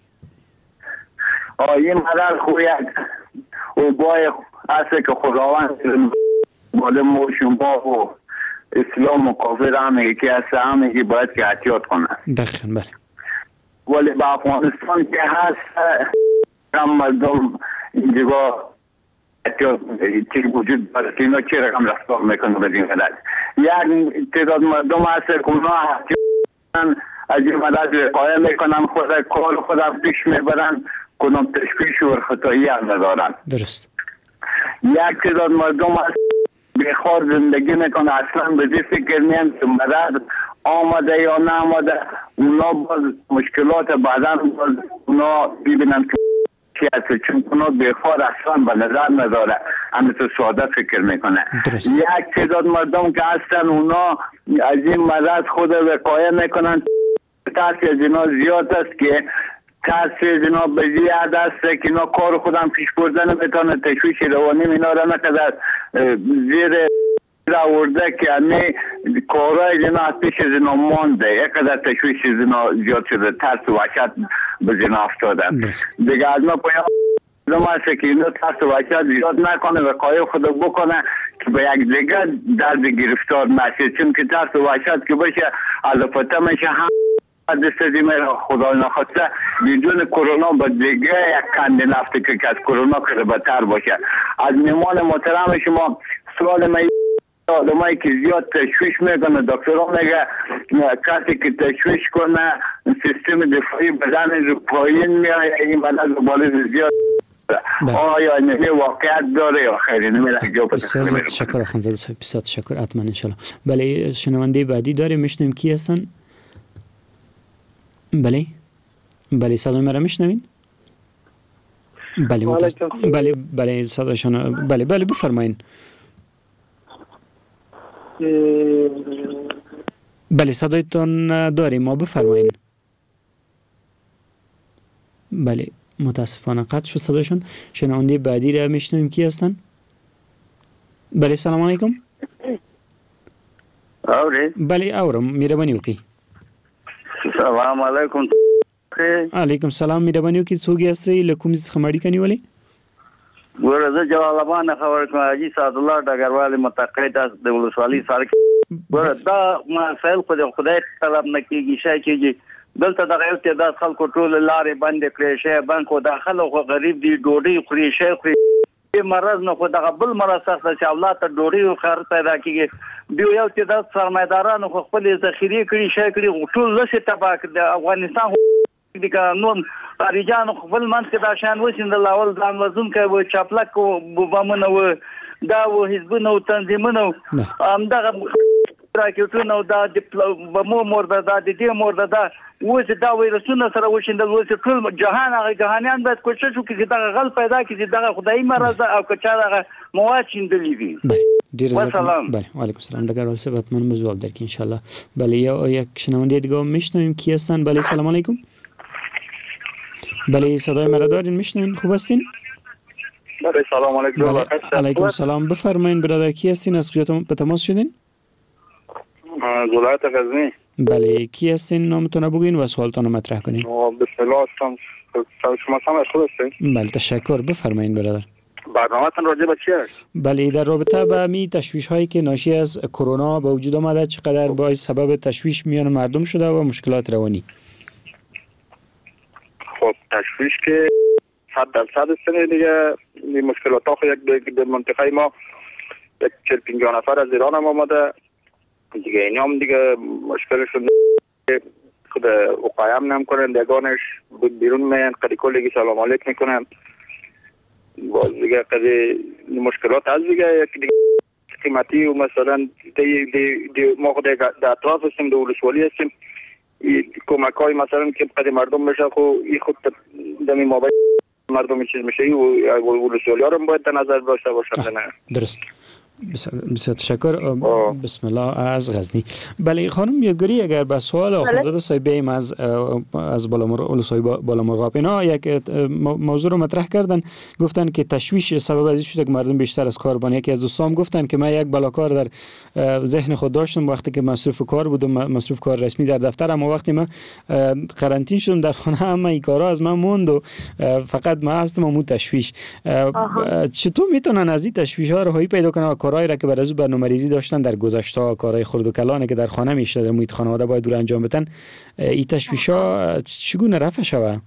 این مرض خویت و بای است که خداوند معلم و شما و اسلام و کافر هم که هست هم که باید که احتیاط کنن. دقیقاً بله. ولی با افغانستان که هست هم مردم اینجا احتیاط چی وجود داره که اینا چه رقم رفتار میکنه بدین مدد. یک تعداد مردم هست که اونا احتیاط کنن از این مدد قایم میکنن کار خود پیش میبرن کنم تشویش و خطایی هم ندارن. درست. یک تعداد مردم هست بخار زندگی میکنه اصلا به فکر نیم که مدد آمده یا نه آمده، اونا باز مشکلات بعدا باز اونا ببینن که چی هست، چون اونا بخار اصلا به نظر نداره، همینطور ساده فکر میکنه. یک تعداد مردم که هستن اونا از این مدد خود وقایه میکنن. تاثیر از اینا زیاد است که تاثیر اینا به زیاد است که اینا کار خودم پیش بردن نمیتونه، تشویش روانی اینا را نکده زیر آورده که همه کارهای اینا از پیش از اینا مانده، یک قدر تشویش از اینا زیاد شده، ترس و وحشت به اینا افتادن. دیگه از ما باید است که اینا ترس و وحشت زیاد نکنه و قایه خود بکنه که به یک دیگه درد گرفتار نشه، چون که ترس و وحشت که بشه علافته میشه هم دست دیمه خدا نخواسته بدون کرونا به دیگه یک کند نفته که از کرونا که بدتر باشه. از میمان محترم شما سوال من آدمایی که زیاد تشویش میکنه، دکترها میگه کسی که تشویش کنه سیستم دفاعی بدن رو پایین میاره، این بدن رو بالا زیاد آیا نمی واقعیت داره یا خیلی نمیده جواب. بسیار تشکر آخوندزاده صاحب، بسیار تشکر. حتما انشالله. بله شنونده بعدی داریم، میشنویم کی هستن؟ بله صدای مرا میشنوین؟ بله صدایشان بله بفرمایین. بله صدایتان داریم ما، بفرمایین. بله متاسفانه قطع شد صدایشان. شنونده بعدی را میشنویم کی هستن؟ بله سلام علیکم. بله اورم مهربانی وکړئ. سلام علیکم. علیکم سلام، مهربانی وکړئ. څوک یاستئ؟ له کوم ځای څخه اړیکه نیولې؟ ګوره زه جلال آباد نه خبر کوم. حاجي سعدالله ډګروال متقاعد است د ولسوالۍ سړک. ګوره دا مسایل خو د خدای طلب نه کېږي، شای کېږي دلته دغه یو تعداد خلکو ټول لارې بندې کړې، شی بند خو دا خلک غریب دي، ډوډۍ خوري، شی خوري. مرض نه خو دغه بل مرض سخت چې اولاد ته ډوډۍ خیر پیدا کېږي. بیا یو تعداد سرمایدارانو خو خپلې ذخیرې کړي، شی کړي، ټول لسې تباه کړي. د افغانستان دي که نور خارجانو خپل منځ کې دا شیان وسیندل، اول ځان وژونکی و، چاپلک و، بمونه و، دا و حزبونه و تنظیمونه و، همدغه راکټونه او دا د مو مرده دا د دې مرده دا اوس دا ویروسونه سره وشیندل اوس ټول جهان هغه جهانیان باید کوشش وکړي چې دا غل پیدا کړي چې دا خدایي مرض او کچا دا مواد شیندلې دي. ډیر سلام. بله وعلیکم السلام. ډګروال صاحب حتما جواب درکړي ان شاء الله. بله یک شنونده دیگه میشنویم کی هستن؟ بله سلام علیکم. بله صدای مرا دارین میشنوین؟ خوب هستین؟ بله سلام علیکم. علیکم السلام. بفرمایید برادر کی هستین؟ از کجا به تماس شدین؟ ولایت غزنی. بله کی هستین؟ نامتون بگین و سوالتون مطرح کنین. بسم الله هستم. شما سلامت خوب هستین؟ بله تشکر. بفرمایید برادر. برنامه‌تون راجع به چی است؟ بله در رابطه با می تشویش هایی که ناشی از کرونا به وجود آمده چقدر باعث سبب تشویش میان مردم شده و مشکلات روانی. خب تشویش که 100% است دیگه. این مشکلات ها یک در منطقه ما یک 40-50 نفر از ایران هم آمده دیگه. اینا هم دیگه مشکلشون خود وقایع هم نمیکنن دیگانش بیرون میان قدی کلگی سلام علیک میکنن باز دیگه قدی مشکلات هست دیگه. یک دیگه قیمتی و مثلا ما خود در اطراف هستیم در ولسوالی هستیم کمک های مثلا که قدی مردم میشه خو ای خود دمی مابای مردم چیز میشه و ولسوالی ها رو باید در نظر داشته باشند. نه درست. بسیار تشکر. بسم الله از غزنی. بله خانم یادگاری اگر به سوال آخوندزاده صاحب بیم از بالامرغاب اینا یک موضوع رو مطرح کردن گفتن که تشویش سبب از این شده که مردم بیشتر از کار بانه. یکی از دوستان گفتن که من یک بلاکار در ذهن خود داشتم وقتی که مصروف کار بودم مصروف کار رسمی در دفتر اما وقتی من قرنطین شدم در خانه همه این کارا از من موند و فقط من هستم و تشویش. چطور میتونن از این تشویش ها رهایی پیدا کنن کارهایی را که برای از برنامه‌ریزی داشتن در گذشته کارهای خرد و کلانه که در خانه میشه در محیط خانواده باید دور انجام بدن این تشویش‌ها چگونه رفع شود؟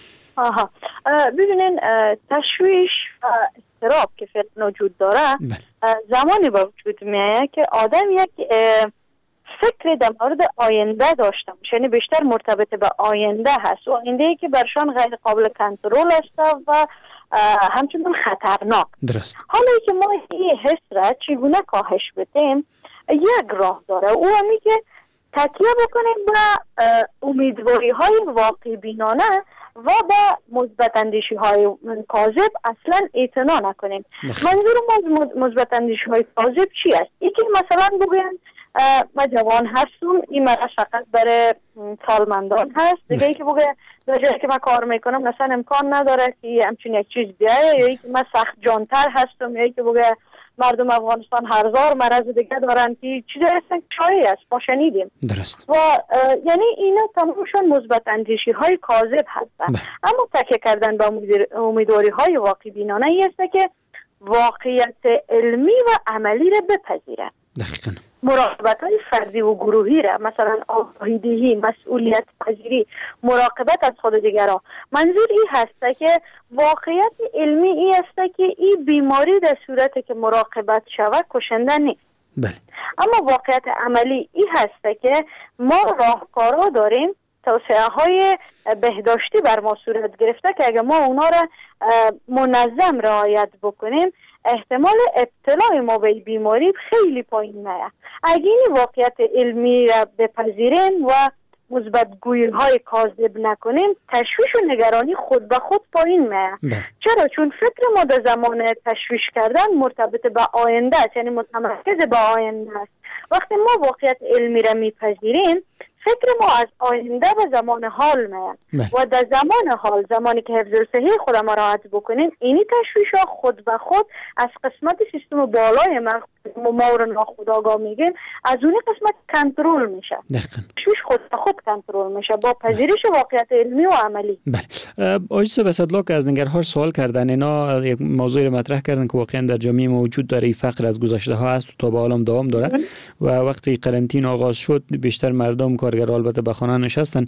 ببینین تشویش و اضطراب که فعلا وجود داره زمانی به وجود میاد که آدم یک فکر در مورد آینده داشته باشه یعنی بیشتر مرتبط به آینده هست و آینده‌ای که برشان غیر قابل کنترل است و همچنین خطرناک. درست. حالا که ما این حس را چگونه کاهش بدیم یک راه داره او همی که تکیه بکنیم به امیدواری های واقع بینانه و به مثبت اندیشی های کاذب اصلا اعتنا نکنیم. منظور ما مثبت اندیشی های کاذب چی است؟ یکی مثلا بگویم ما جوان هستم این مرض فقط برای سالمندان هست دیگه ای که بگه در جایی که من کار میکنم مثلا امکان نداره که همچین یک چیز بیایه یا ای که من سخت جانتر هستم یا ای که بگه مردم افغانستان هزار مرض دیگه دارن که چیزی هستن که شایع است ما شنیدیم. درست. و یعنی اینا تمامشون مثبت اندیشی های کاذب هستن. اما تکیه کردن به امیدواری های واقع بینانه ای است که واقعیت علمی و عملی را بپذیرن. دقیقاً. مراقبت های فردی و گروهی را مثلا آگاهی‌دهی، مسئولیت پذیری، مراقبت از خود دیگران. منظور این هست که واقعیت علمی این است که این بیماری در صورتی که مراقبت شود کشنده نیست. بله. اما واقعیت عملی این هست که ما راهکارها داریم توصیه های بهداشتی بر ما صورت گرفته که اگر ما اونا را منظم رعایت بکنیم احتمال ابتلای ما به بیماری خیلی پایین میاد. اگه این واقعیت علمی را بپذیریم و مثبت گویی های کاذب نکنیم تشویش و نگرانی خود به خود پایین میاد. چرا؟ چون فکر ما در زمان تشویش کردن مرتبط به آینده است یعنی متمرکز به آینده است. وقتی ما واقعیت علمی را میپذیریم فکر ما از آینده و زمان حال میاد و در زمان حال زمانی که حفظ الصحه خود ما رعایت بکنیم اینی تشویش ها خود به خود از قسمت سیستم بالای ما رو ناخودآگاه میگیم از اون قسمت کنترل میشه. تشویش خود به خود کنترل میشه با پذیرش واقعیت علمی و عملی. بله. آقای صاحب اسدالله که از نگرها سوال کردن اینا یک موضوع مطرح کردن که واقعا در جامعه موجود داره این فقر از گذشته ها است و تا به حال دوام داره و وقتی قرنطینه آغاز شد بیشتر مردم کارگر البته به خانه نشستن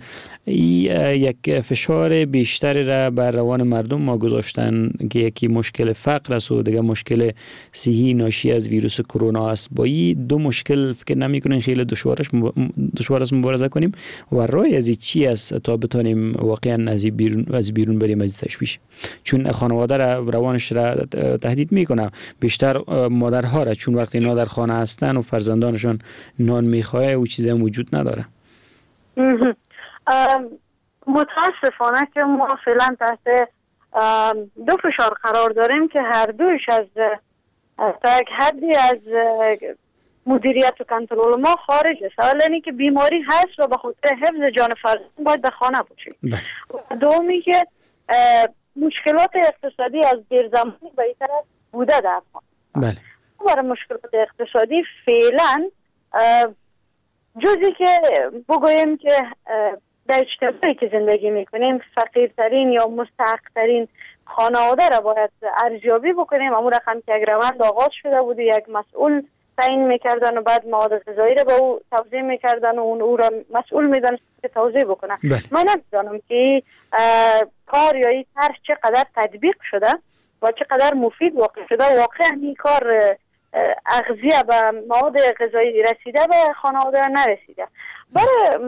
یک فشار بیشتری را بر روان مردم ما گذاشتن که یکی مشکل فقر است و دیگه مشکل صحی ناشی از ویروس کرونا است. با این دو مشکل فکر نمی‌کنین خیلی دشوار است مبارزه کنیم و راه از چی است تا بتونیم واقعا از بیرون بریم از تشویش؟ چون خانواده را روانش را تهدید میکنه، بیشتر مادرها را، چون وقتی اینا در خانه هستن و فرزندانشان نان میخواه و چیزی هم وجود نداره. متاسفانه که ما فعلا تحت دو فشار قرار داریم که هر دوش از تا یک حدی از مدیریت و کنترل ما خارج است. اولی که بیماری هست و به خاطر حفظ جان فرزند باید در خانه باشیم. دومی که مشکلات اقتصادی از دیر زمانی به این طرف بوده در خانه. برای مشکلات اقتصادی فعلا جزی که بگوییم که در اجتماعی که زندگی میکنیم فقیرترین یا مستحقترین خانواده را باید ارزیابی بکنیم. امون رقم که یک روند آغاز شده بود، یک مسئول تعیین میکردن و بعد مواد غذایی را به او توزیع میکردن و او را مسئول میدانست که توزیع بکنه. من نمیدانم که کار یا این طرح چقدر تطبیق شده و چقدر مفید واقع شده. واقعا این کار اغذیه به مواد غذایی رسیده به خانواده نرسیده. برای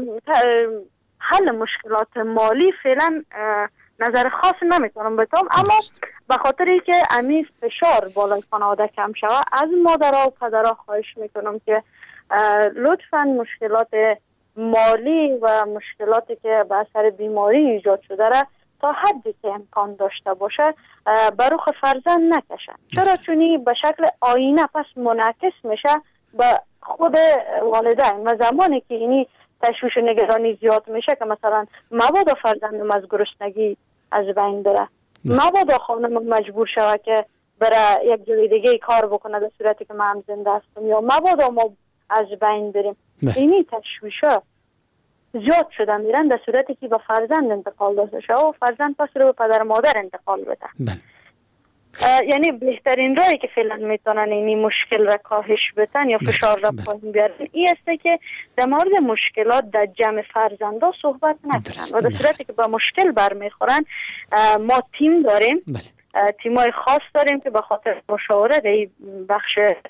حل مشکلات مالی فعلا نظر خاص نمیتونم بتونم، اما به خاطر اینکه امی فشار بالای خانواده کم شود از مادرها و پدرها خواهش میکنم که لطفا مشکلات مالی و مشکلاتی که به اثر بیماری ایجاد شده را تا حدی که امکان داشته باشه بر رخ فرزند نکشن. چرا؟ چونی به شکل آینه پس منعکس میشه به خود والدین و زمانی که اینی تشویش و نگرانی زیاد میشه که مثلا مبادا فرزندم از گرسنگی از بین بره، مبادا خانم مجبور شود که بره یک جای دیگه کار بکنه در صورتی که من زنده هستم، یا مبادا ما از بین بریم. اینی تشویشا زیاد شده میرن در صورتی که به فرزند انتقال داده شده و فرزند پس رو به پدر مادر انتقال بده. یعنی بهترین راهی که فعلا میتونن اینی مشکل را کاهش بدن یا فشار را پایین بیارن این است که در مورد مشکلات در جمع فرزندا صحبت نکنن و در صورتی که با مشکل برمیخورن ما تیم داریم، تیمای خاص داریم که به خاطر مشاوره در این بخش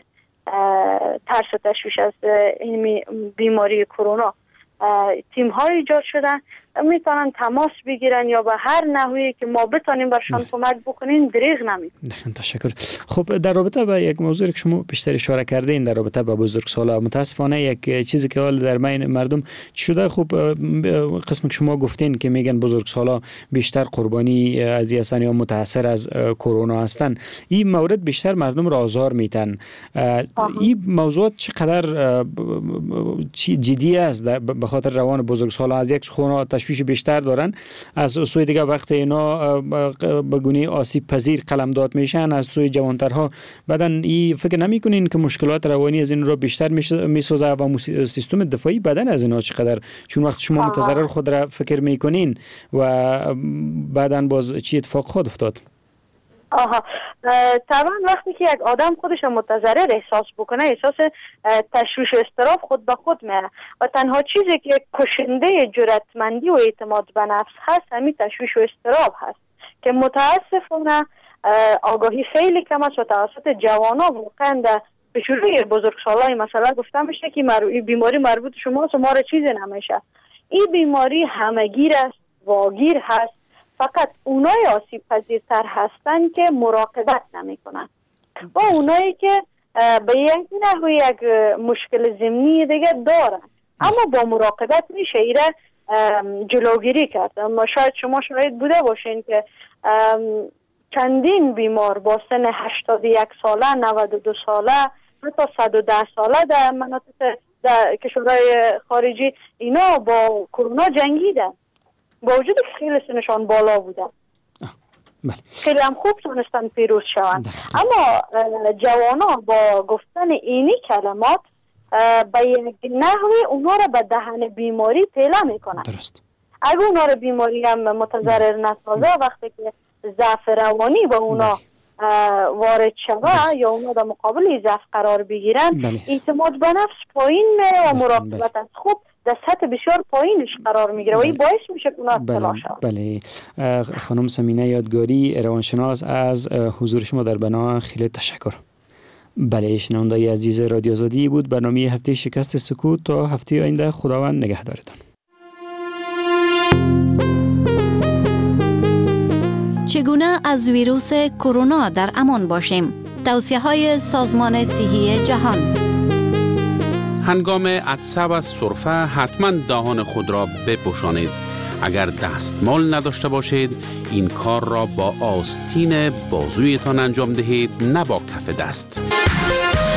ترس و تشویش از این بیماری کرونا تیم ها ایجاد شدن، میتونن تماس بگیرن یا به هر نحوی که ما بتونیم برشان کمک بکنیم دریغ نمیکنیم. تشکر. خب در رابطه با یک موضوعی که شما بیشتر اشاره کردین در رابطه با بزرگسالا، متاسفانه یک چیزی که حال در بین مردم شده، خب قسم که شما گفتین که میگن بزرگسالا بیشتر قربانی از هستن یا متاثر از کرونا هستن، این مورد بیشتر مردم را آزار میتن. این موضوع چقدر جدی است به خاطر روان بزرگسالا؟ از یک خونه تشویش بیشتر دارن، از سوی دیگه وقت اینا به گونه آسیب پذیر قلمداد میشن، از سوی جوانترها بدن این فکر نمیکنین که مشکلات روانی از این رو بیشتر میسازه و سیستم دفاعی بدن از اینا چقدر؟ چون وقت شما متضرر خود را فکر میکنین و بعدن باز چی اتفاق خود افتاد؟ طبعا وقتی که یک آدم خودش متضرر احساس بکنه احساس تشویش و اضطراب خود به خود میره و تنها چیزی که کشنده جرأتمندی و اعتماد به نفس هست همین تشویش و اضطراب هست که متاسفانه آگاهی خیلی کم است و توسط جوانا واقعا در به شروع بزرگسالای مثلا گفته میشه که بیماری مربوط شماست و ما را چیزی نمیشه. این بیماری همگیر است، واگیر هست، فقط اونای آسیب پذیرتر هستن که مراقبت نمی کنن و اونایی که به یک نحوی یک مشکل ضمنی دیگه دارن اما با مراقبت میشه ایره جلوگیری کرد. شاید شما شاید بوده باشین که چندین بیمار با سن 81 ساله، 92 ساله، حتی 110 ساله در مناطق در کشورهای خارجی اینا با کرونا جنگیدن با وجود که خیلی سنشان بالا بوده. خیلی هم خوب تونستن پیروز شوند. اما جوانا با گفتن اینی کلمات به یک نحوی اونا را به دهن بیماری پیله میکنن. درست. اگه اونا را بیماری هم متضرر نسازه وقتی که ضعف روانی با اونا وارد شوه یا اونا در مقابل ضعف قرار بگیرن اعتماد به نفس پایین میره و مراقبت از خوب در سطح بسیار پایینش قرار میگیره و این باعث میشه که اونا ابتلا شود. بله. خانم سمینه یادگاری روانشناس، از حضور شما در بنا خیلی تشکر. بله، شنوندگان عزیز رادیو آزادی بود برنامه هفته شکست سکوت. تا هفته آینده خداوند نگهدارتان. چگونه از ویروس کرونا در امان باشیم؟ توصیه‌های سازمان صحی جهان. هنگام عطسه و سرفه حتما دهان خود را بپوشانید. اگر دستمال نداشته باشید این کار را با آستین بازویتان انجام دهید، نه با کف دست.